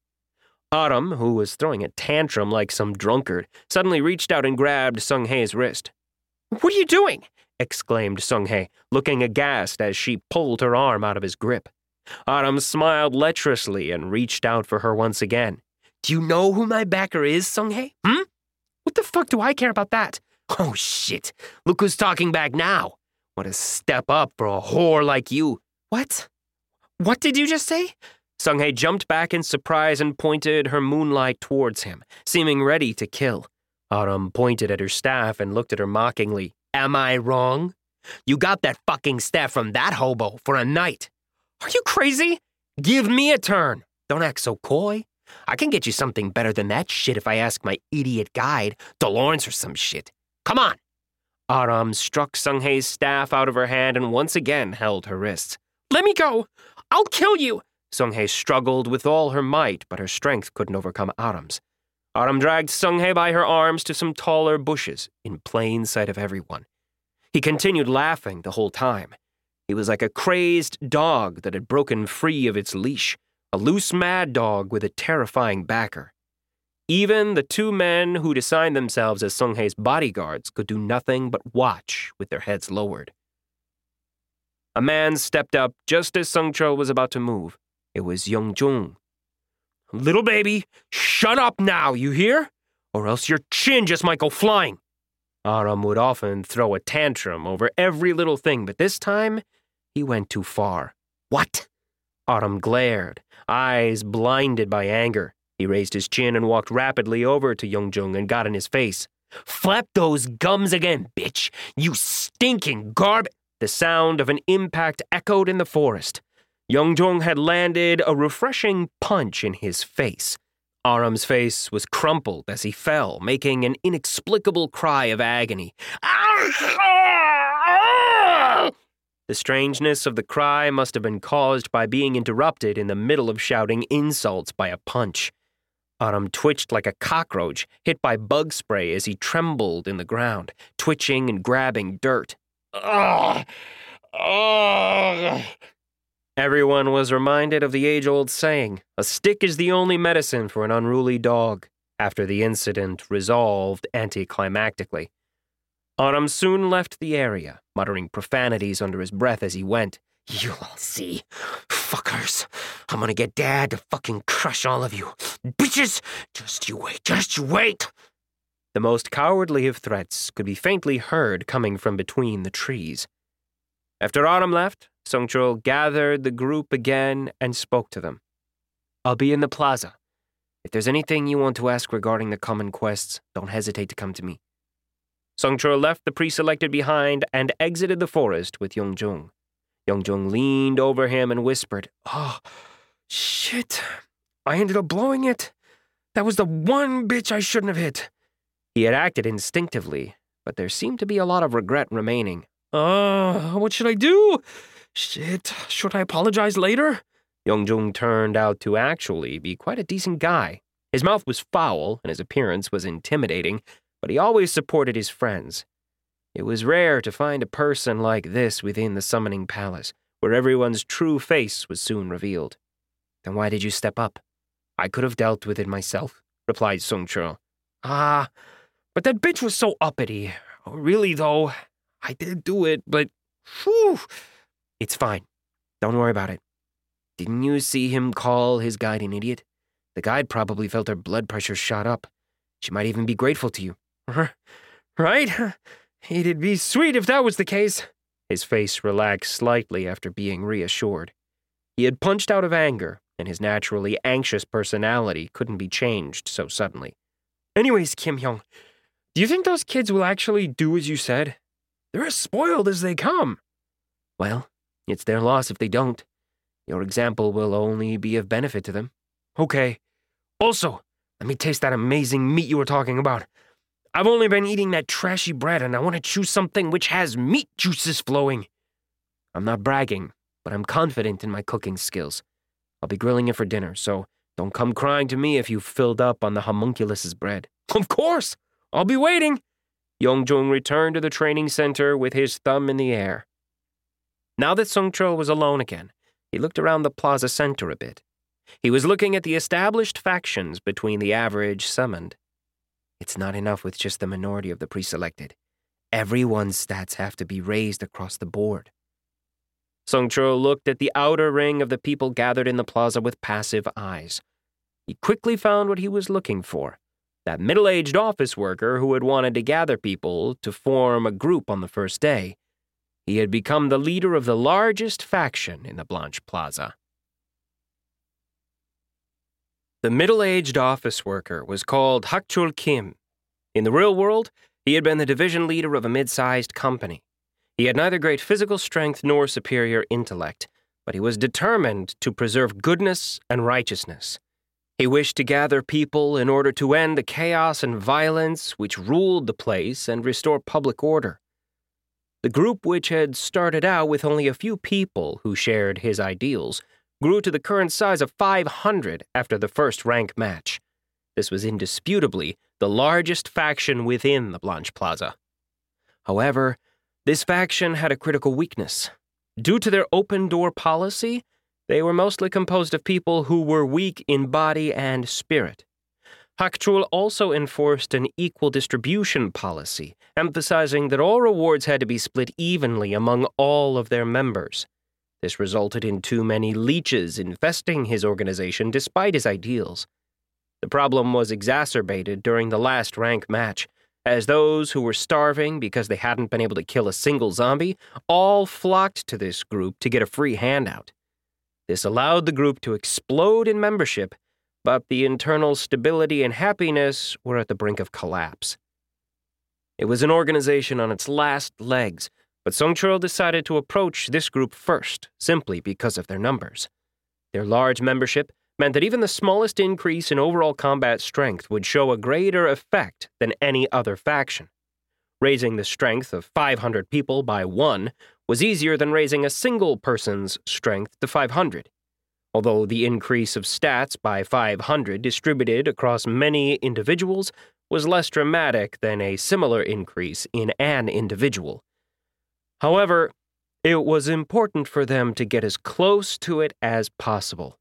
Aram, who was throwing a tantrum like some drunkard, suddenly reached out and grabbed Sung Hae's wrist. What are you doing? Exclaimed Sung Hae, looking aghast as she pulled her arm out of his grip. Aram smiled lecherously and reached out for her once again. Do you know who my backer is, Sung Hae? Hmm? What the fuck do I care about that? Oh, shit. Look who's talking back now. What a step up for a whore like you. What? What did you just say? Sung Hae jumped back in surprise and pointed her moonlight towards him, seeming ready to kill. Aram pointed at her staff and looked at her mockingly. Am I wrong? You got that fucking staff from that hobo for a night. Are you crazy? Give me a turn. Don't act so coy. I can get you something better than that shit if I ask my idiot guide, Dolores or some shit. Come on. Aram struck Sung Hae's staff out of her hand and once again held her wrists. Let me go. I'll kill you. Sung Hae struggled with all her might, but her strength couldn't overcome Aram's. Aram dragged Sung Hae by her arms to some taller bushes, in plain sight of everyone. He continued laughing the whole time. He was like a crazed dog that had broken free of its leash, a loose mad dog with a terrifying backer. Even the two men who'd assigned themselves as Sung Hae's bodyguards could do nothing but watch with their heads lowered. A man stepped up just as Sung Chul was about to move. It was Young Jung. Little baby, shut up now, you hear? Or else your chin just might go flying. Aram would often throw a tantrum over every little thing, but this time, he went too far. What? Aram glared, eyes blinded by anger. He raised his chin and walked rapidly over to Young Jung and got in his face. Flap those gums again, bitch! You stinking garb! The sound of an impact echoed in the forest. Young Jung had landed a refreshing punch in his face. Aram's face was crumpled as he fell, making an inexplicable cry of agony. The strangeness of the cry must have been caused by being interrupted in the middle of shouting insults by a punch. Aram twitched like a cockroach hit by bug spray as he trembled in the ground, twitching and grabbing dirt. Ugh! Ugh! Everyone was reminded of the age-old saying, a stick is the only medicine for an unruly dog, after the incident resolved anticlimactically. Aram soon left the area, muttering profanities under his breath as he went. You'll see. Fuckers. I'm gonna get Dad to fucking crush all of you. Bitches! Just you wait, just you wait! The most cowardly of threats could be faintly heard coming from between the trees. After Aram left, Sung Chul gathered the group again and spoke to them. I'll be in the plaza. If there's anything you want to ask regarding the common quests, don't hesitate to come to me. Sung Chul left the pre-selected behind and exited the forest with Young Jung. Young Jung leaned over him and whispered, Oh, shit. I ended up blowing it. That was the one bitch I shouldn't have hit. He had acted instinctively, but there seemed to be a lot of regret remaining. Uh, what should I do? Shit, should I apologize later? Young Jung turned out to actually be quite a decent guy. His mouth was foul and his appearance was intimidating, but he always supported his friends. It was rare to find a person like this within the summoning palace, where everyone's true face was soon revealed. Then why did you step up? I could have dealt with it myself, replied Sung Chul. Ah, but that bitch was so uppity. Really, though, I did do it, but whew, it's fine. Don't worry about it. Didn't you see him call his guide an idiot? The guide probably felt her blood pressure shot up. She might even be grateful to you. Right? It'd be sweet if that was the case. His face relaxed slightly after being reassured. He had punched out of anger, and his naturally anxious personality couldn't be changed so suddenly. Anyways, Kim Hyung, Do you think those kids will actually do as you said? They're as spoiled as they come. Well, it's their loss if they don't. Your example will only be of benefit to them. Okay. Also, let me taste that amazing meat you were talking about. I've only been eating that trashy bread, and I want to choose something which has meat juices flowing. I'm not bragging, but I'm confident in my cooking skills. I'll be grilling it for dinner, so don't come crying to me if you've filled up on the homunculus's bread. Of course! I'll be waiting! Yongjung returned to the training center with his thumb in the air. Now that Songchul was alone again, he looked around the plaza center a bit. He was looking at the established factions between the average summoned. It's not enough with just the minority of the pre-selected. Everyone's stats have to be raised across the board. Songchul looked at the outer ring of the people gathered in the plaza with passive eyes. He quickly found what he was looking for, that middle-aged office worker who had wanted to gather people to form a group on the first day. He had become the leader of the largest faction in the Blanche Plaza. The middle-aged office worker was called Hakchul Kim. In the real world, he had been the division leader of a mid-sized company. He had neither great physical strength nor superior intellect, but he was determined to preserve goodness and righteousness. He wished to gather people in order to end the chaos and violence which ruled the place and restore public order. The group, which had started out with only a few people who shared his ideals, grew to the current size of five hundred after the first rank match. This was indisputably the largest faction within the Blanche Plaza. However, this faction had a critical weakness. Due to their open-door policy, they were mostly composed of people who were weak in body and spirit. Hakchul also enforced an equal distribution policy, emphasizing that all rewards had to be split evenly among all of their members. This resulted in too many leeches infesting his organization despite his ideals. The problem was exacerbated during the last rank match, as those who were starving because they hadn't been able to kill a single zombie all flocked to this group to get a free handout. This allowed the group to explode in membership, but the internal stability and happiness were at the brink of collapse. It was an organization on its last legs, but Songchul decided to approach this group first, simply because of their numbers. Their large membership meant that even the smallest increase in overall combat strength would show a greater effect than any other faction. Raising the strength of five hundred people by one was easier than raising a single person's strength to five hundred. Although the increase of stats by five hundred distributed across many individuals was less dramatic than a similar increase in an individual. However, it was important for them to get as close to it as possible.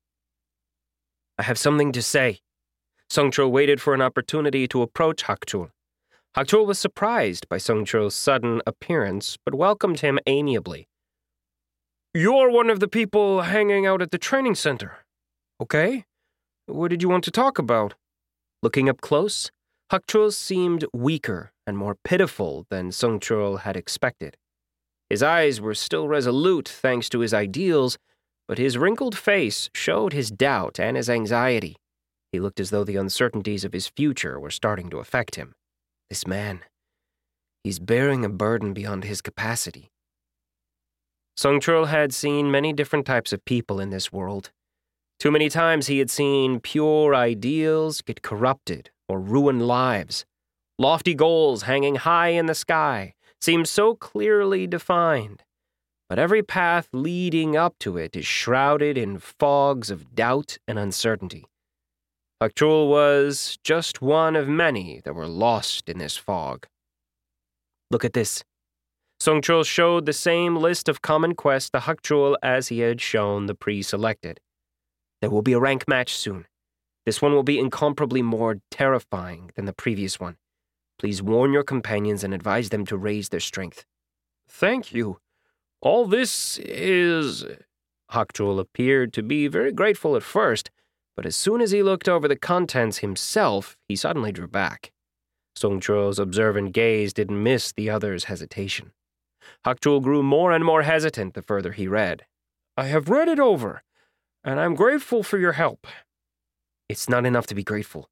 I have something to say. Songchul waited for an opportunity to approach Hakchul. Hakchul was surprised by Songchul's sudden appearance, but welcomed him amiably. You're one of the people hanging out at the training center. Okay. What did you want to talk about? Looking up close, Hakchul seemed weaker and more pitiful than Songchul had expected. His eyes were still resolute thanks to his ideals, but his wrinkled face showed his doubt and his anxiety. He looked as though the uncertainties of his future were starting to affect him. This man, he's bearing a burden beyond his capacity. Songchul had seen many different types of people in this world. Too many times he had seen pure ideals get corrupted or ruin lives. Lofty goals hanging high in the sky seemed so clearly defined, but every path leading up to it is shrouded in fogs of doubt and uncertainty. Hakchul was just one of many that were lost in this fog. Look at this. Songchul showed the same list of common quests to Hakchul as he had shown the pre-selected. There will be a rank match soon. This one will be incomparably more terrifying than the previous one. Please warn your companions and advise them to raise their strength. Thank you. All this is... Hakchul appeared to be very grateful at first, but as soon as he looked over the contents himself, he suddenly drew back. Songchul's observant gaze didn't miss the other's hesitation. Hakchul grew more and more hesitant the further he read. I have read it over, and I'm grateful for your help. It's not enough to be grateful.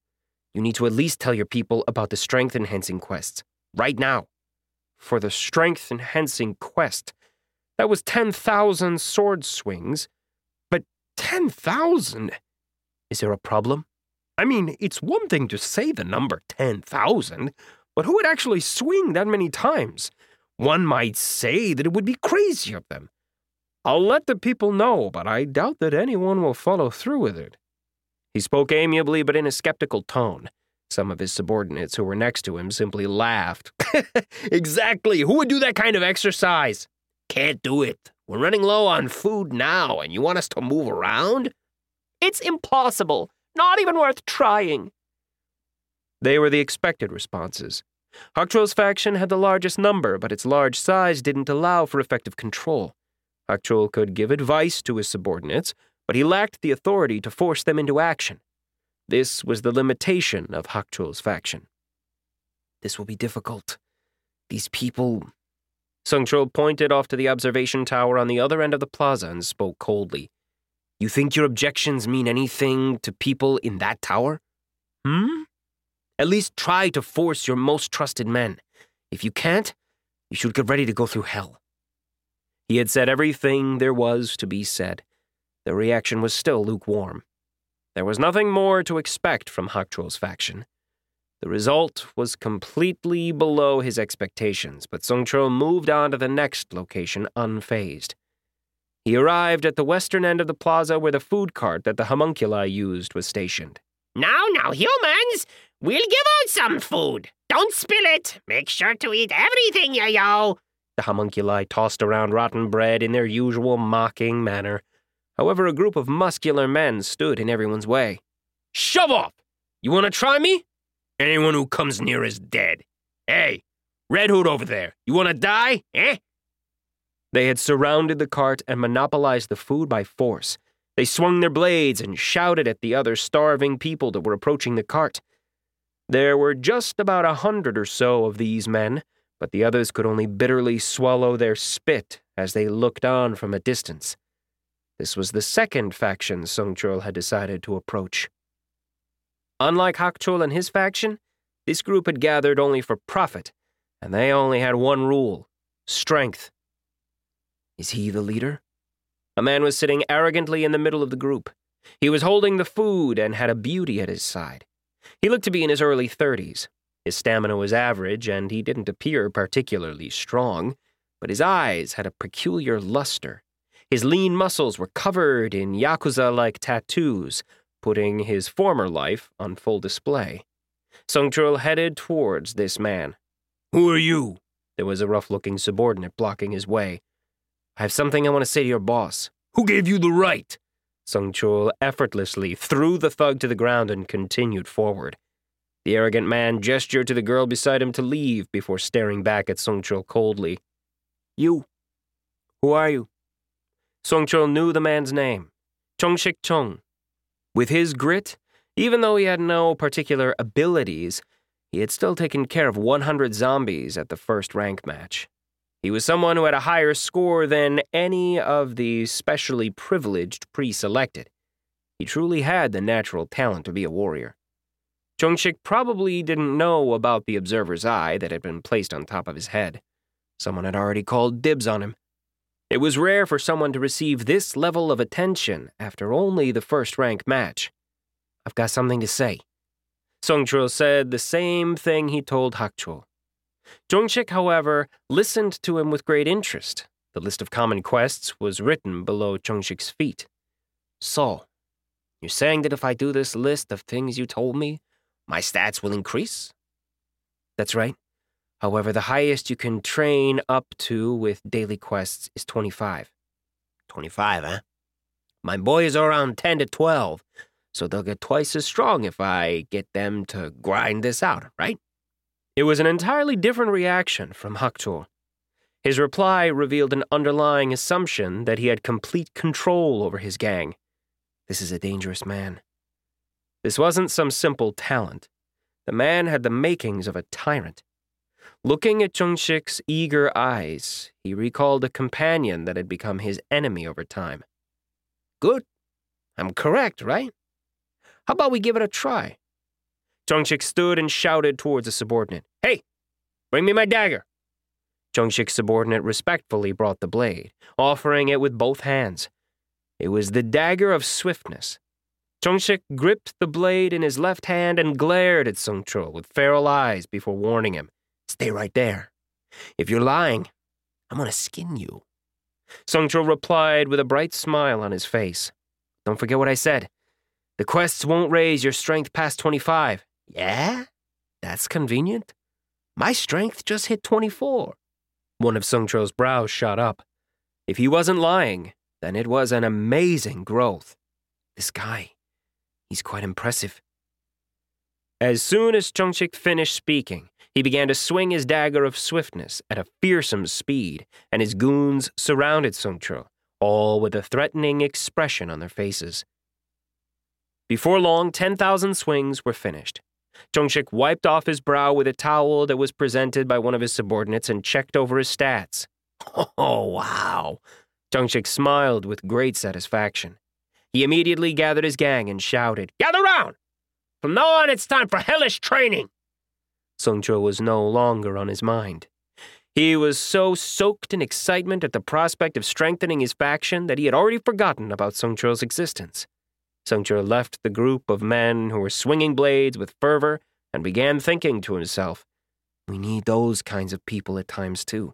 You need to at least tell your people about the strength-enhancing quests, right now. For the strength-enhancing quest, that was ten thousand sword swings. But ten thousand? Is there a problem? I mean, it's one thing to say the number ten thousand, but who would actually swing that many times? One might say that it would be crazy of them. I'll let the people know, but I doubt that anyone will follow through with it. He spoke amiably, but in a skeptical tone. Some of his subordinates who were next to him simply laughed. Exactly! Who would do that kind of exercise? Can't do it. We're running low on food now, and you want us to move around? It's impossible. Not even worth trying. They were the expected responses. Hak Cho's faction had the largest number, but its large size didn't allow for effective control. Hak Cho could give advice to his subordinates, but he lacked the authority to force them into action. This was the limitation of Hak Cho's faction. This will be difficult. These people... Sung Cho pointed off to the observation tower on the other end of the plaza and spoke coldly. You think your objections mean anything to people in that tower? Hmm? At least try to force your most trusted men. If you can't, you should get ready to go through hell. He had said everything there was to be said. The reaction was still lukewarm. There was nothing more to expect from Hak Cho's faction. The result was completely below his expectations, but Sung Cho moved on to the next location unfazed. He arrived at the western end of the plaza where the food cart that the homunculi used was stationed. Now, now, humans, we'll give out some food. Don't spill it. Make sure to eat everything, yo-yo. The homunculi tossed around rotten bread in their usual mocking manner. However, a group of muscular men stood in everyone's way. Shove off! You want to try me? Anyone who comes near is dead. Hey, Red Hood over there, you want to die, eh? They had surrounded the cart and monopolized the food by force. They swung their blades and shouted at the other starving people that were approaching the cart. There were just about a hundred or so of these men, but the others could only bitterly swallow their spit as they looked on from a distance. This was the second faction Sung Cho had decided to approach. Unlike Hak Cho and his faction, this group had gathered only for profit, and they only had one rule: strength. Is he the leader? A man was sitting arrogantly in the middle of the group. He was holding the food and had a beauty at his side. He looked to be in his early thirties. His stamina was average, and he didn't appear particularly strong, but his eyes had a peculiar luster. His lean muscles were covered in Yakuza-like tattoos, putting his former life on full display. Sung Cho headed towards this man. Who are you? There was a rough-looking subordinate blocking his way. I have something I want to say to your boss. Who gave you the right? Sung Cho effortlessly threw the thug to the ground and continued forward. The arrogant man gestured to the girl beside him to leave before staring back at Sung Cho coldly. You. Who are you? Sung Cho knew the man's name. Chongshik Chung. With his grit, even though he had no particular abilities, he had still taken care of one hundred zombies at the first rank match. He was someone who had a higher score than any of the specially privileged pre-selected. He truly had the natural talent to be a warrior. Chongshik probably didn't know about the observer's eye that had been placed on top of his head. Someone had already called dibs on him. It was rare for someone to receive this level of attention after only the first rank match. I've got something to say. Sung Cho said the same thing he told Hak Cho. Chongshik, however, listened to him with great interest. The list of common quests was written below Chongshik's feet. So, you're saying that if I do this list of things you told me, my stats will increase? That's right. However, the highest you can train up to with daily quests is twenty-five. twenty-five, huh? My boys are around ten to twelve, so they'll get twice as strong if I get them to grind this out, right? It was an entirely different reaction from Hak Cho. His reply revealed an underlying assumption that he had complete control over his gang. This is a dangerous man. This wasn't some simple talent. The man had the makings of a tyrant. Looking at Chongshik's eager eyes, he recalled a companion that had become his enemy over time. Good. I'm correct, right? How about we give it a try? Zhongshik stood and shouted towards a subordinate. Hey, bring me my dagger. Zhongshik's subordinate respectfully brought the blade, offering it with both hands. It was the dagger of swiftness. Zhongshik gripped the blade in his left hand and glared at Sung Tro with feral eyes before warning him, Stay right there. If you're lying, I'm going to skin you. Sung Tro replied with a bright smile on his face. Don't forget what I said. The quests won't raise your strength past twenty-five. Yeah? That's convenient. My strength just hit twenty-four. One of Sung Tro's brows shot up. If he wasn't lying, then it was an amazing growth. This guy, he's quite impressive. As soon as Zhongshik finished speaking, he began to swing his dagger of swiftness at a fearsome speed, and his goons surrounded Sung Tro, all with a threatening expression on their faces. Before long, ten thousand swings were finished. Zhongshik wiped off his brow with a towel that was presented by one of his subordinates and checked over his stats. Oh, wow. Zhongshik smiled with great satisfaction. He immediately gathered his gang and shouted, Gather round! From now on, it's time for hellish training! Sung Tro was no longer on his mind. He was so soaked in excitement at the prospect of strengthening his faction that he had already forgotten about Sung Tro's existence. Sung Tro left the group of men who were swinging blades with fervor and began thinking to himself, We need those kinds of people at times too.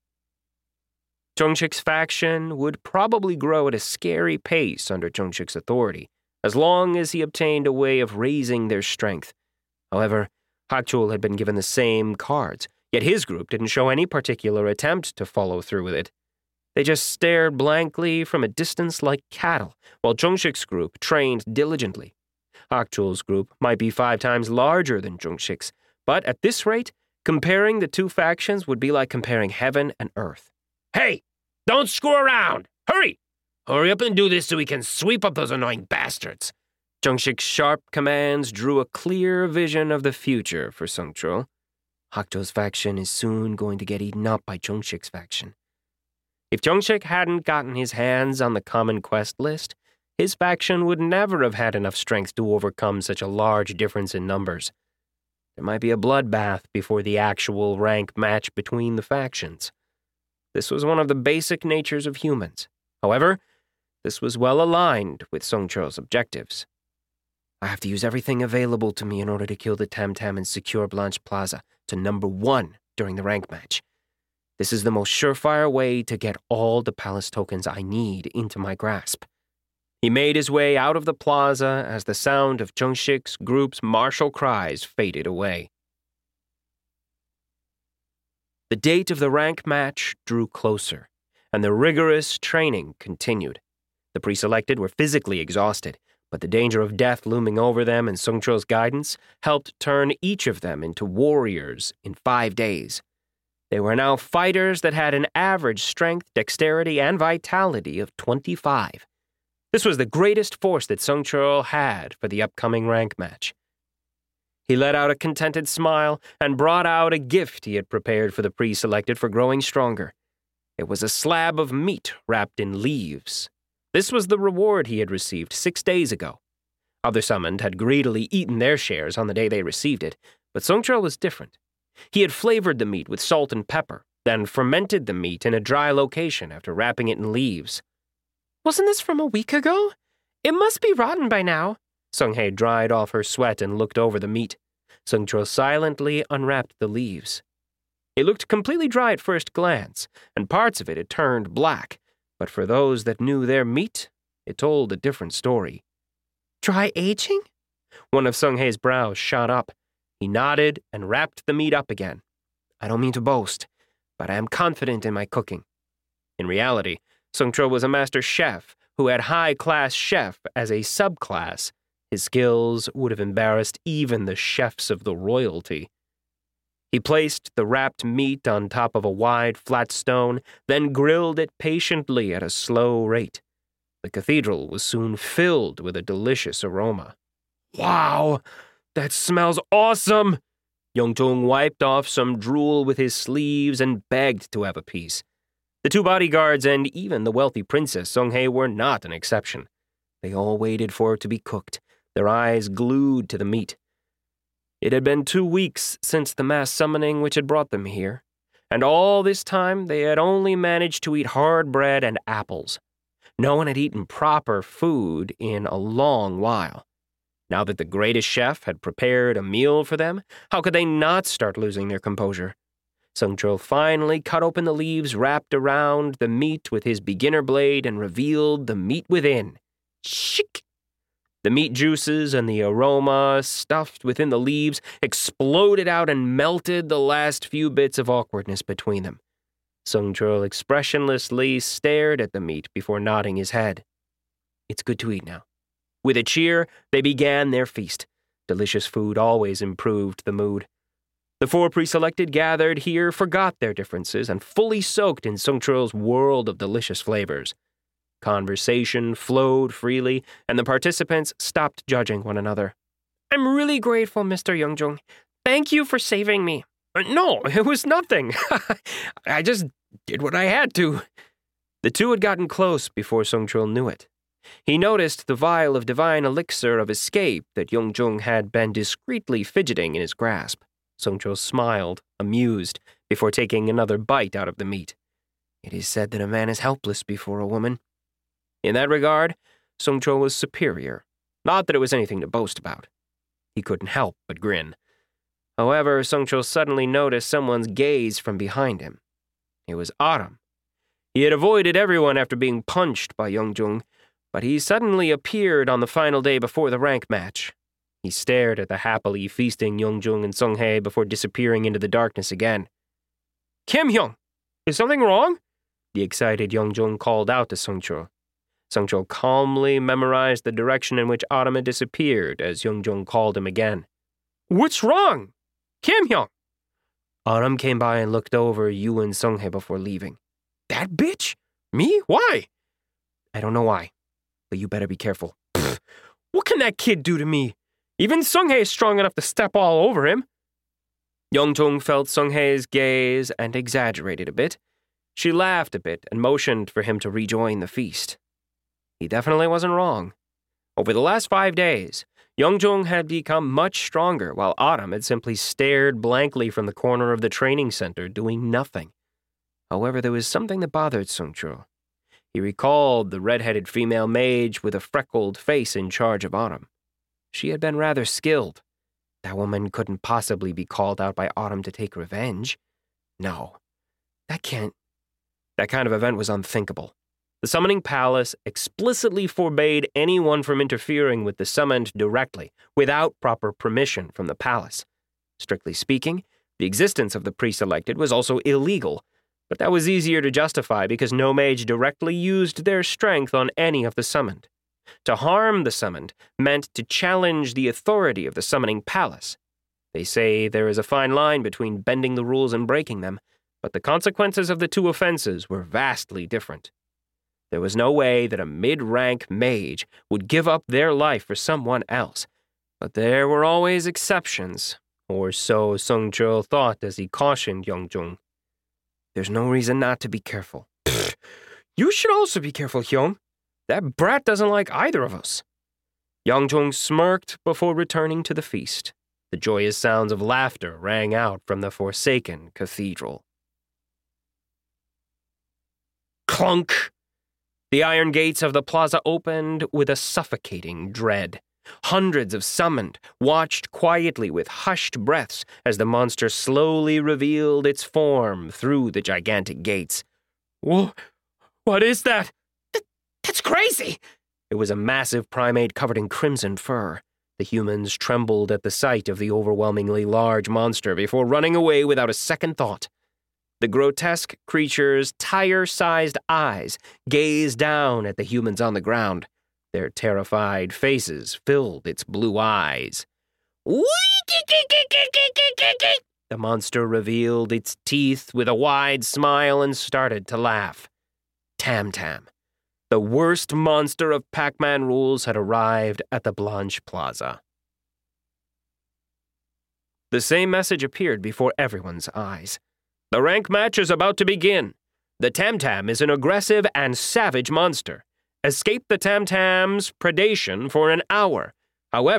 Zhongshik's faction would probably grow at a scary pace under Zhongshik's authority, as long as he obtained a way of raising their strength. However, Hakchul had been given the same cards, yet his group didn't show any particular attempt to follow through with it. They just stared blankly from a distance like cattle, while Zhongshik's group trained diligently. Hakchul's group might be five times larger than Zhongshik's, but at this rate, comparing the two factions would be like comparing heaven and earth. Hey, don't screw around! Hurry! Hurry up and do this so we can sweep up those annoying bastards. Zhongshik's sharp commands drew a clear vision of the future for Sung Tro. Hakchul's faction is soon going to get eaten up by Zhongshik's faction. If Zhongshik hadn't gotten his hands on the common quest list, his faction would never have had enough strength to overcome such a large difference in numbers. There might be a bloodbath before the actual rank match between the factions. This was one of the basic natures of humans. However, this was well aligned with Sung Tro's objectives. I have to use everything available to me in order to kill the Tam-Tam and secure Blanche Plaza to number one during the rank match. This is the most surefire way to get all the palace tokens I need into my grasp. He made his way out of the plaza as the sound of Zhongshik's group's martial cries faded away. The date of the rank match drew closer, and the rigorous training continued. The pre-selected were physically exhausted, but the danger of death looming over them and Sung Tro's guidance helped turn each of them into warriors in five days. They were now fighters that had an average strength, dexterity, and vitality of twenty-five. This was the greatest force that Sung Tro had for the upcoming rank match. He let out a contented smile and brought out a gift he had prepared for the pre-selected for growing stronger. It was a slab of meat wrapped in leaves. This was the reward he had received six days ago. Other summoned had greedily eaten their shares on the day they received it, but Sung Tro was different. He had flavored the meat with salt and pepper, then fermented the meat in a dry location after wrapping it in leaves. Wasn't this from a week ago? It must be rotten by now. Sung-Hae dried off her sweat and looked over the meat. Sung Tro silently unwrapped the leaves. It looked completely dry at first glance, and parts of it had turned black, but for those that knew their meat, it told a different story. Dry aging? One of Sung-Hae's brows shot up. He nodded and wrapped the meat up again. I don't mean to boast, but I am confident in my cooking. In reality, Sung Tro was a master chef who had high-class chef as a subclass. His skills would have embarrassed even the chefs of the royalty. He placed the wrapped meat on top of a wide, flat stone, then grilled it patiently at a slow rate. The cathedral was soon filled with a delicious aroma. Wow! That smells awesome! Yongtung wiped off some drool with his sleeves and begged to have a piece. The two bodyguards and even the wealthy princess Sung-Hae were not an exception. They all waited for it to be cooked, their eyes glued to the meat. It had been two weeks since the mass summoning which had brought them here, and all this time they had only managed to eat hard bread and apples. No one had eaten proper food in a long while. Now that the greatest chef had prepared a meal for them, how could they not start losing their composure? Sung-Chul finally cut open the leaves wrapped around the meat with his beginner blade and revealed the meat within. Shik! The meat juices and the aroma stuffed within the leaves exploded out and melted the last few bits of awkwardness between them. Sung-Chul expressionlessly stared at the meat before nodding his head. It's good to eat now. With a cheer, they began their feast. Delicious food always improved the mood. The four pre-selected gathered here forgot their differences and fully soaked in Sung-Chul's world of delicious flavors. Conversation flowed freely, and the participants stopped judging one another. I'm really grateful, Mister Youngjung. Thank you for saving me. Uh, no, it was nothing. I just did what I had to. The two had gotten close before Sung-Chul knew it. He noticed the vial of divine elixir of escape that Youngjung had been discreetly fidgeting in his grasp. Sung-Chul smiled, amused, before taking another bite out of the meat. It is said that a man is helpless before a woman. In that regard, Sung-Chul was superior. Not that it was anything to boast about. He couldn't help but grin. However, Sung-Chul suddenly noticed someone's gaze from behind him. It was Autumn. He had avoided everyone after being punched by Youngjung, but he suddenly appeared on the final day before the rank match. He stared at the happily feasting Youngjung and Sung-Hae before disappearing into the darkness again. Kim-hyung, is something wrong? The excited Youngjung called out to Sung-Chul. Sung-Chul calmly memorized the direction in which Autumn had disappeared as Youngjung called him again. What's wrong? Kim-hyung! Autumn came by and looked over you and Sung-Hae before leaving. That bitch? Me? Why? I don't know why, but you better be careful. Pfft, what can that kid do to me? Even Sung-Hae is strong enough to step all over him. Youngjung felt Sung-Hae's gaze and exaggerated a bit. She laughed a bit and motioned for him to rejoin the feast. He definitely wasn't wrong. Over the last five days, Youngjung had become much stronger, while Autumn had simply stared blankly from the corner of the training center, doing nothing. However, there was something that bothered Sung-Chul. He recalled the red-headed female mage with a freckled face in charge of Autumn. She had been rather skilled. That woman couldn't possibly be called out by Autumn to take revenge. No, that can't... That kind of event was unthinkable. The summoning palace explicitly forbade anyone from interfering with the summoned directly, without proper permission from the palace. Strictly speaking, the existence of the pre-selected was also illegal, but that was easier to justify because no mage directly used their strength on any of the summoned. To harm the summoned meant to challenge the authority of the summoning palace. They say there is a fine line between bending the rules and breaking them, but the consequences of the two offenses were vastly different. There was no way that a mid-rank mage would give up their life for someone else, but there were always exceptions, or so Sung-Chul thought as he cautioned Youngjung. There's no reason not to be careful. Pfft, you should also be careful, Hyung. That brat doesn't like either of us. Youngjung smirked before returning to the feast. The joyous sounds of laughter rang out from the forsaken cathedral. Clunk! The iron gates of the plaza opened with a suffocating dread. Hundreds of summoned watched quietly with hushed breaths as the monster slowly revealed its form through the gigantic gates. Whoa! What is that? Th- that's crazy! It was a massive primate covered in crimson fur. The humans trembled at the sight of the overwhelmingly large monster before running away without a second thought. The grotesque creature's tire-sized eyes gazed down at the humans on the ground. Their terrified faces filled its blue eyes. The monster revealed its teeth with a wide smile and started to laugh. Tam Tam, the worst monster of Pac-Man rules, had arrived at the Blanche Plaza. The same message appeared before everyone's eyes. The rank match is about to begin. The Tam Tam is an aggressive and savage monster. Escape the Tam Tam's predation for an hour. However,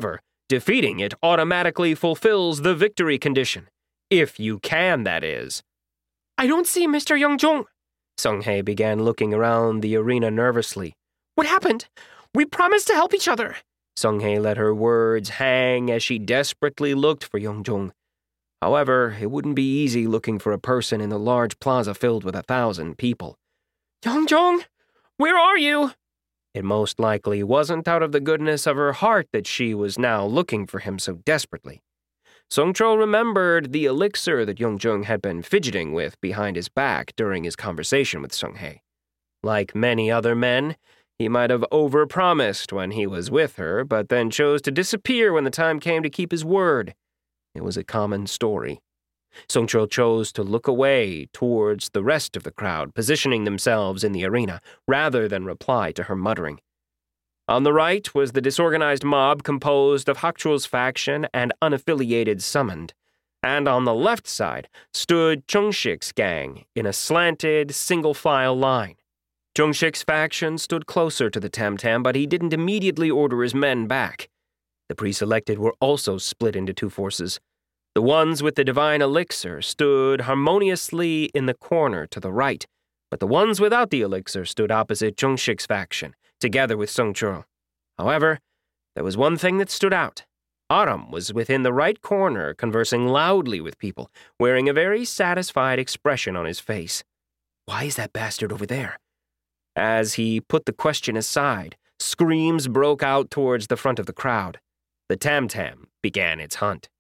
Defeating it automatically fulfills the victory condition. If you can, that is. I don't see Mister Youngjong. Sung-hae began looking around the arena nervously. What happened? We promised to help each other. Sung-hae let her words hang as she desperately looked for Youngjong. However, it wouldn't be easy looking for a person in the large plaza filled with a thousand people. Youngjong, where are you? It most likely wasn't out of the goodness of her heart that she was now looking for him so desperately. Sung-chul remembered the elixir that Youngjong had been fidgeting with behind his back during his conversation with Sung-hae. Like many other men, he might have overpromised when he was with her, but then chose to disappear when the time came to keep his word. It was a common story. Sung-chul chose to look away towards the rest of the crowd, positioning themselves in the arena, rather than reply to her muttering. On the right was the disorganized mob composed of Hakchul's faction and unaffiliated summoned, and on the left side stood Chungshik's gang in a slanted, single-file line. Chungshik's faction stood closer to the Tam-Tam, but he didn't immediately order his men back. The pre-selected were also split into two forces. The ones with the divine elixir stood harmoniously in the corner to the right, but the ones without the elixir stood opposite Chungshik's faction, together with Sung-chul. However, there was one thing that stood out. Autumn was within the right corner, conversing loudly with people, wearing a very satisfied expression on his face. Why is that bastard over there? As he put the question aside, screams broke out towards the front of the crowd. The Tam-Tam began its hunt.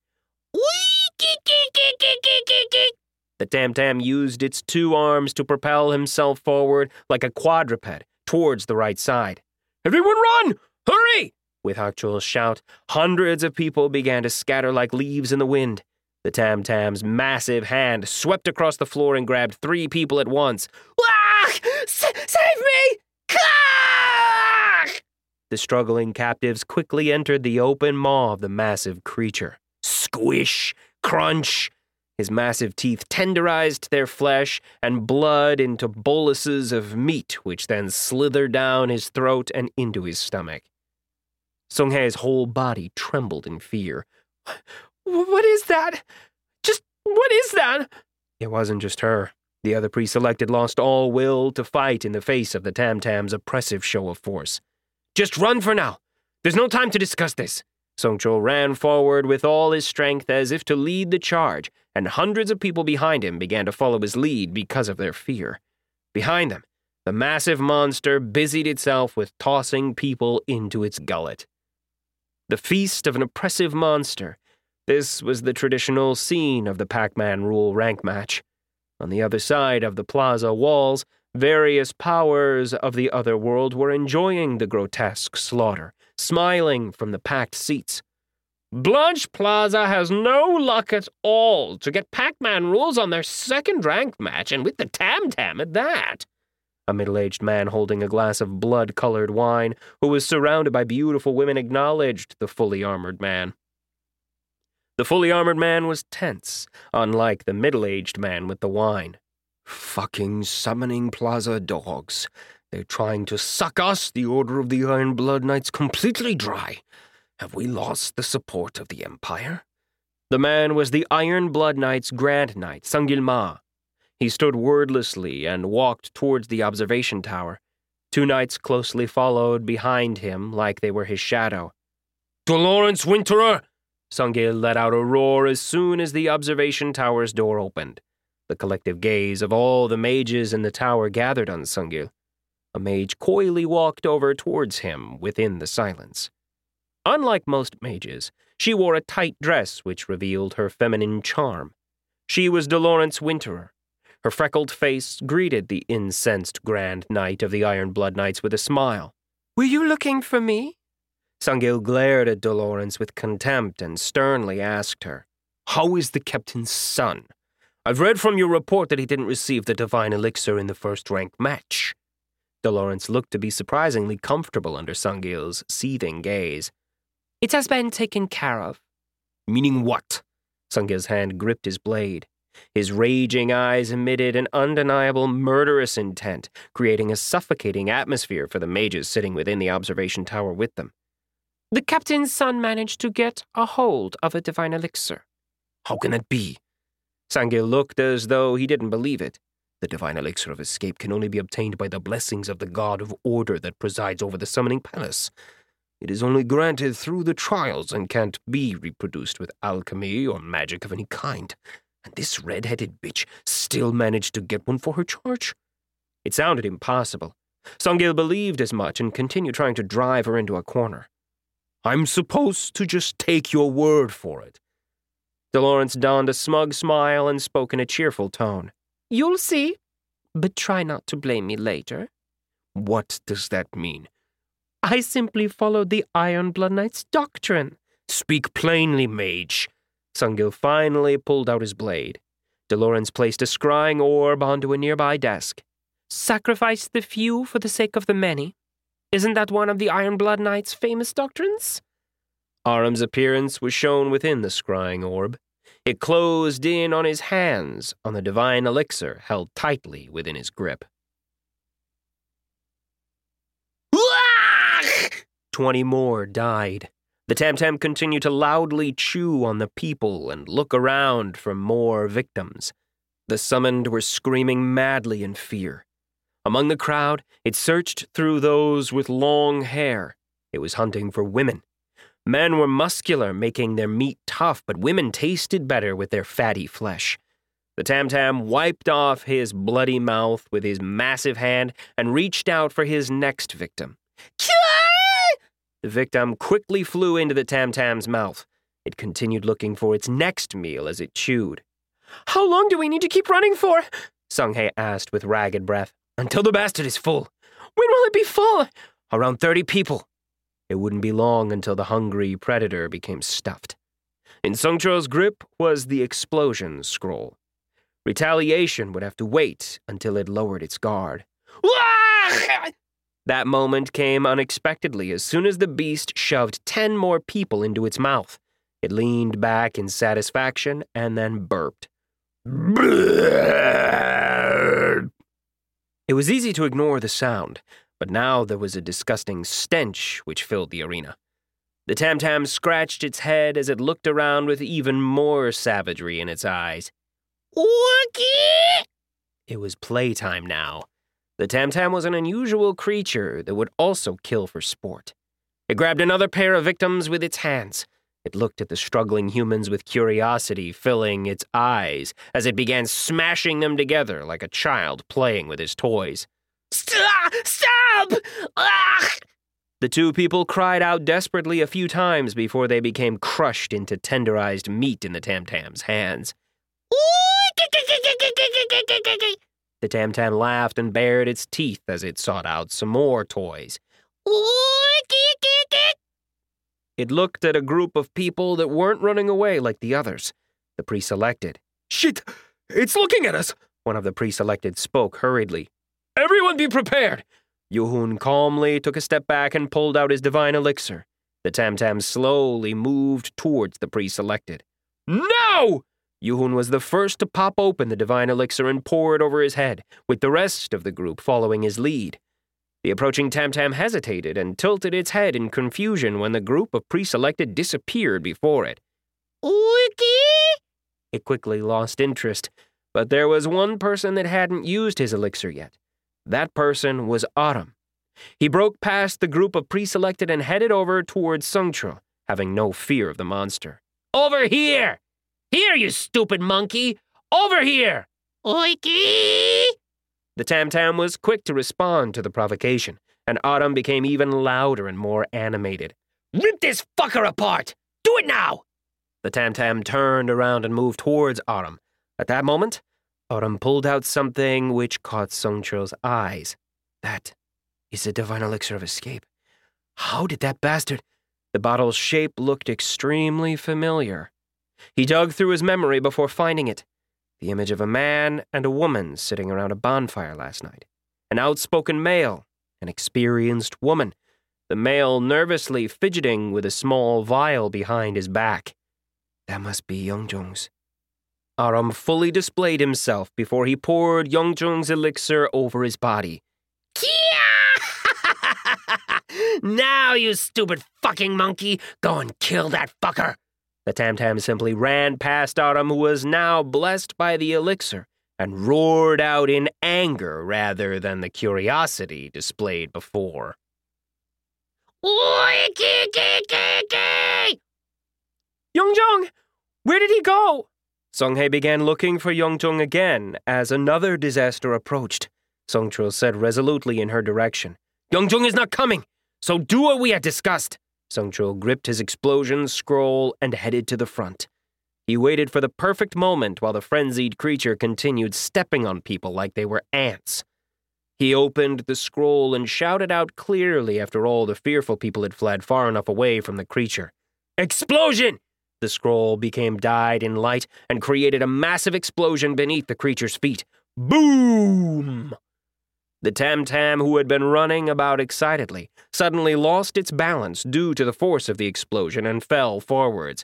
The Tam-Tam used its two arms to propel himself forward like a quadruped towards the right side. "Everyone run! Hurry!" With Hakchul's shout, hundreds of people began to scatter like leaves in the wind. The Tam-Tam's massive hand swept across the floor and grabbed three people at once. "Ah! S- save me! Ah!" The struggling captives quickly entered the open maw of the massive creature. Squish! Crunch! His massive teeth tenderized their flesh and blood into boluses of meat, which then slithered down his throat and into his stomach. Sung-hae's whole body trembled in fear. What is that? Just what is that? It wasn't just her. The other pre-selected lost all will to fight in the face of the Tam-Tam's oppressive show of force. "Just run for now. There's no time to discuss this." Sung-chul ran forward with all his strength as if to lead the charge, and hundreds of people behind him began to follow his lead because of their fear. Behind them, the massive monster busied itself with tossing people into its gullet. The feast of an oppressive monster. This was the traditional scene of the Pac-Man rule rank match. On the other side of the plaza walls, various powers of the other world were enjoying the grotesque slaughter, smiling from the packed seats. "Blanche Plaza has no luck at all to get Pac-Man rules on their second rank match, and with the Tam-Tam at that." A middle-aged man holding a glass of blood-colored wine, who was surrounded by beautiful women, acknowledged the fully armored man. The fully armored man was tense, unlike the middle-aged man with the wine. "Fucking summoning plaza dogs. They're trying to suck us, the Order of the Iron Blood Knights, completely dry. Have we lost the support of the Empire?" The man was the Iron Blood Knight's Grand Knight, Sung-gil Ma. He stood wordlessly and walked towards the observation tower. Two knights closely followed behind him like they were his shadow. "Dolorence Winterer!" Sung-gil let out a roar as soon as the observation tower's door opened. The collective gaze of all the mages in the tower gathered on Sung-gil. A mage coyly walked over towards him within the silence. Unlike most mages, she wore a tight dress which revealed her feminine charm. She was Dolorence Winterer. Her freckled face greeted the incensed Grand Knight of the Iron Blood Knights with a smile. "Were you looking for me?" Sung-gil glared at Dolorence with contempt and sternly asked her, "How is the captain's son? I've read from your report that he didn't receive the divine elixir in the first-rank match." Dolorence looked to be surprisingly comfortable under Sung-gil's seething gaze. "It has been taken care of." "Meaning what?" Sung-gil's hand gripped his blade. His raging eyes emitted an undeniable murderous intent, creating a suffocating atmosphere for the mages sitting within the observation tower with them. The captain's son managed to get a hold of a divine elixir. How can that be? Sangil looked as though he didn't believe it. The divine elixir of escape can only be obtained by the blessings of the god of order that presides over the summoning palace. It is only granted through the trials and can't be reproduced with alchemy or magic of any kind. And this red-headed bitch still managed to get one for her charge? It sounded impossible. Sangil believed as much and continued trying to drive her into a corner. I'm supposed to just take your word for it. DeLawrence donned a smug smile and spoke in a cheerful tone. You'll see, but try not to blame me later. What does that mean? I simply followed the Iron Blood Knight's doctrine. Speak plainly, mage. Sangil finally pulled out his blade. DeLawrence placed a scrying orb onto a nearby desk. Sacrifice the few for the sake of the many. Isn't that one of the Iron Blood Knight's famous doctrines? Aram's appearance was shown within the scrying orb. It closed in on his hands on the divine elixir held tightly within his grip. Twenty more died. The Tamtam continued to loudly chew on the people and look around for more victims. The summoned were screaming madly in fear. Among the crowd, it searched through those with long hair. It was hunting for women. Men were muscular, making their meat tough, but women tasted better with their fatty flesh. The Tamtam wiped off his bloody mouth with his massive hand and reached out for his next victim. The victim quickly flew into the Tamtam's mouth. It continued looking for its next meal as it chewed. How long do we need to keep running for? Sunghae asked with ragged breath. Until the bastard is full. When will it be full? Around thirty people. It wouldn't be long until the hungry predator became stuffed. In Sungcho's grip was the explosion scroll. Retaliation would have to wait until it lowered its guard. That moment came unexpectedly as soon as the beast shoved ten more people into its mouth. It leaned back in satisfaction and then burped. It was easy to ignore the sound, but now there was a disgusting stench which filled the arena. The Tamtam scratched its head as it looked around with even more savagery in its eyes. Wookie! It was playtime now. The Tamtam was an unusual creature that would also kill for sport. It grabbed another pair of victims with its hands. It looked at the struggling humans with curiosity filling its eyes as it began smashing them together like a child playing with his toys. Stop! Stop! Ah! The two people cried out desperately a few times before they became crushed into tenderized meat in the Tamtam's hands. The Tamtam laughed and bared its teeth as it sought out some more toys. It looked at a group of people that weren't running away like the others. The pre-selected. Shit! It's looking at us! One of the pre-selected spoke hurriedly. Everyone be prepared! Yuhun calmly took a step back and pulled out his divine elixir. The Tamtam slowly moved towards the pre-selected. No! Yuhun was the first to pop open the divine elixir and pour it over his head, with the rest of the group following his lead. The approaching Tamtam hesitated and tilted its head in confusion when the group of pre-selected disappeared before it. Wiki! It quickly lost interest, but there was one person that hadn't used his elixir yet. That person was Aram. He broke past the group of pre-selected and headed over towards Sungcho, having no fear of the monster. Over here! Here, you stupid monkey! Over here! Oiki! The Tamtam was quick to respond to the provocation, and Aram became even louder and more animated. Rip this fucker apart! Do it now! The Tamtam turned around and moved towards Aram. At that moment, Aram pulled out something which caught Sungcho's eyes. That is the divine elixir of escape. How did that bastard... The bottle's shape looked extremely familiar. He dug through his memory before finding it. The image of a man and a woman sitting around a bonfire last night. An outspoken male, an experienced woman. The male nervously fidgeting with a small vial behind his back. That must be Youngjong's. Aram fully displayed himself before he poured Youngjong's elixir over his body. Now, you stupid fucking monkey, go and kill that fucker. The Tam-Tam simply ran past Autumn, who was now blessed by the elixir, and roared out in anger rather than the curiosity displayed before. Yongzheng, where did he go? Songhae began looking for Yongzheng again as another disaster approached. Songchul said resolutely in her direction, "Yongzheng is not coming, so do what we had discussed." Songchul gripped his explosion scroll and headed to the front. He waited for the perfect moment while the frenzied creature continued stepping on people like they were ants. He opened the scroll and shouted out clearly after all the fearful people had fled far enough away from the creature. "Explosion!" The scroll became dyed in light and created a massive explosion beneath the creature's feet. Boom! The Tam-Tam, who had been running about excitedly, suddenly lost its balance due to the force of the explosion and fell forwards.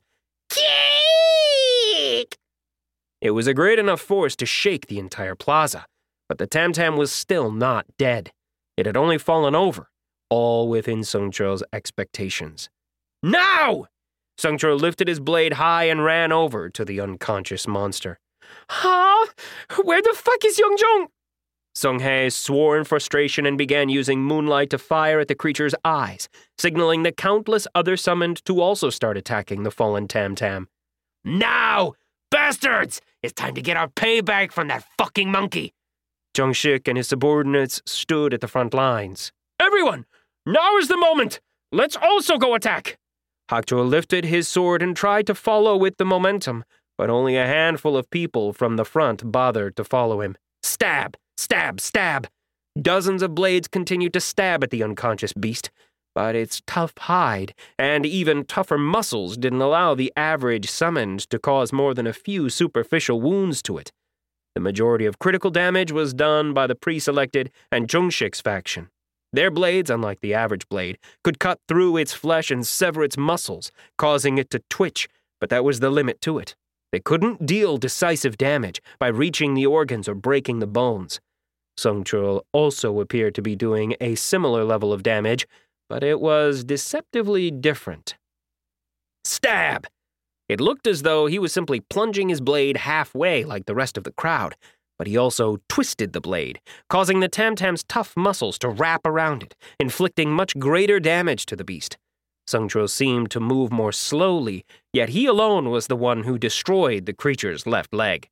Kick! It was a great enough force to shake the entire plaza, but the Tam-Tam was still not dead. It had only fallen over, all within Songchul's expectations. Now! Songchul lifted his blade high and ran over to the unconscious monster. Huh? Where the fuck is Yongzheng? Songhae swore in frustration and began using moonlight to fire at the creature's eyes, signaling the countless other summoned to also start attacking the fallen Tam-Tam. Now! Bastards! It's time to get our payback from that fucking monkey! Zhongxik and his subordinates stood at the front lines. Everyone! Now is the moment! Let's also go attack! Hakchul lifted his sword and tried to follow with the momentum, but only a handful of people from the front bothered to follow him. Stab! Stab! Stab! Dozens of blades continued to stab at the unconscious beast, but its tough hide and even tougher muscles didn't allow the average summoned to cause more than a few superficial wounds to it. The majority of critical damage was done by the pre-selected and Zhongxik's faction. Their blades, unlike the average blade, could cut through its flesh and sever its muscles, causing it to twitch, but that was the limit to it. They couldn't deal decisive damage by reaching the organs or breaking the bones. Songchul also appeared to be doing a similar level of damage, but it was deceptively different. Stab! It looked as though he was simply plunging his blade halfway like the rest of the crowd, but he also twisted the blade, causing the Tam-Tam's tough muscles to wrap around it, inflicting much greater damage to the beast. Songchul seemed to move more slowly, yet he alone was the one who destroyed the creature's left leg.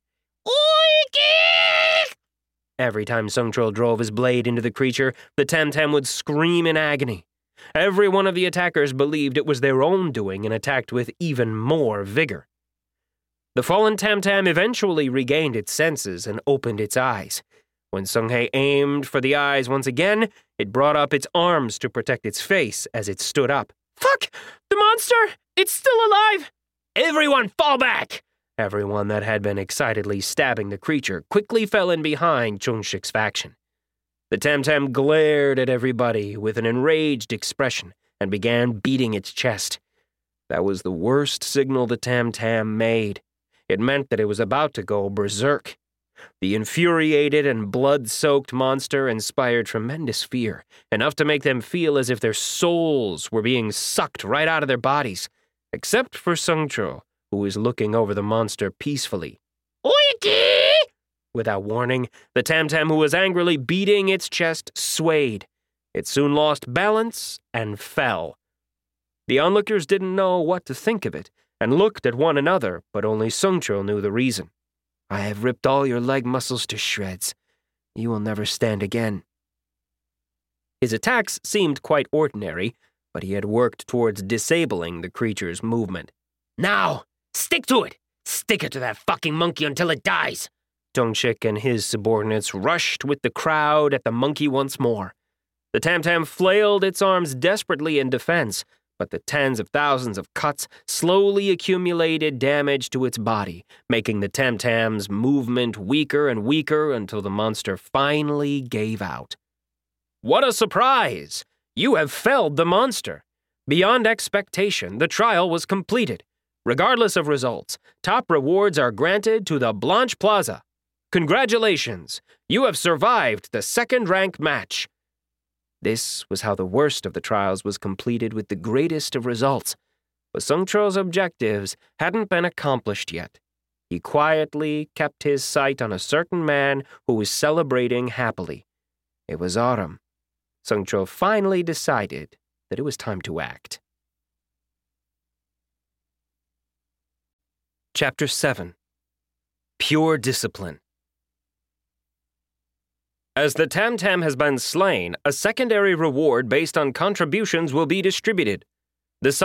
Oink! Every time Songchul drove his blade into the creature, the Tam-Tam would scream in agony. Every one of the attackers believed it was their own doing and attacked with even more vigor. The fallen Tam-Tam eventually regained its senses and opened its eyes. When Songhae aimed for the eyes once again, it brought up its arms to protect its face as it stood up. Fuck! The monster! It's still alive! Everyone fall back! Everyone that had been excitedly stabbing the creature quickly fell in behind Zhongxik's faction. The Tam-Tam glared at everybody with an enraged expression and began beating its chest. That was the worst signal the Tam-Tam made. It meant that it was about to go berserk. The infuriated and blood-soaked monster inspired tremendous fear, enough to make them feel as if their souls were being sucked right out of their bodies, except for Songchul, who was looking over the monster peacefully. Oiki! Without warning, the Tam-Tam, who was angrily beating its chest, swayed. It soon lost balance and fell. The onlookers didn't know what to think of it, and looked at one another, but only Songchul knew the reason. I have ripped all your leg muscles to shreds. You will never stand again. His attacks seemed quite ordinary, but he had worked towards disabling the creature's movement. Now, stick to it! Stick it to that fucking monkey until it dies! Zhongxik and his subordinates rushed with the crowd at the monkey once more. The Tam-Tam flailed its arms desperately in defense, but the tens of thousands of cuts slowly accumulated damage to its body, making the Tam-Tam's movement weaker and weaker until the monster finally gave out. What a surprise! You have felled the monster! Beyond expectation, the trial was completed. Regardless of results, top rewards are granted to the Blanche Plaza. Congratulations! You have survived the second-rank match. This was how the worst of the trials was completed with the greatest of results. But Sung Tro's objectives hadn't been accomplished yet. He quietly kept his sight on a certain man who was celebrating happily. It was autumn. Sung Tro finally decided that it was time to act. Chapter seven. Pure Discipline. As the Tam Tam has been slain, a secondary reward based on contributions will be distributed.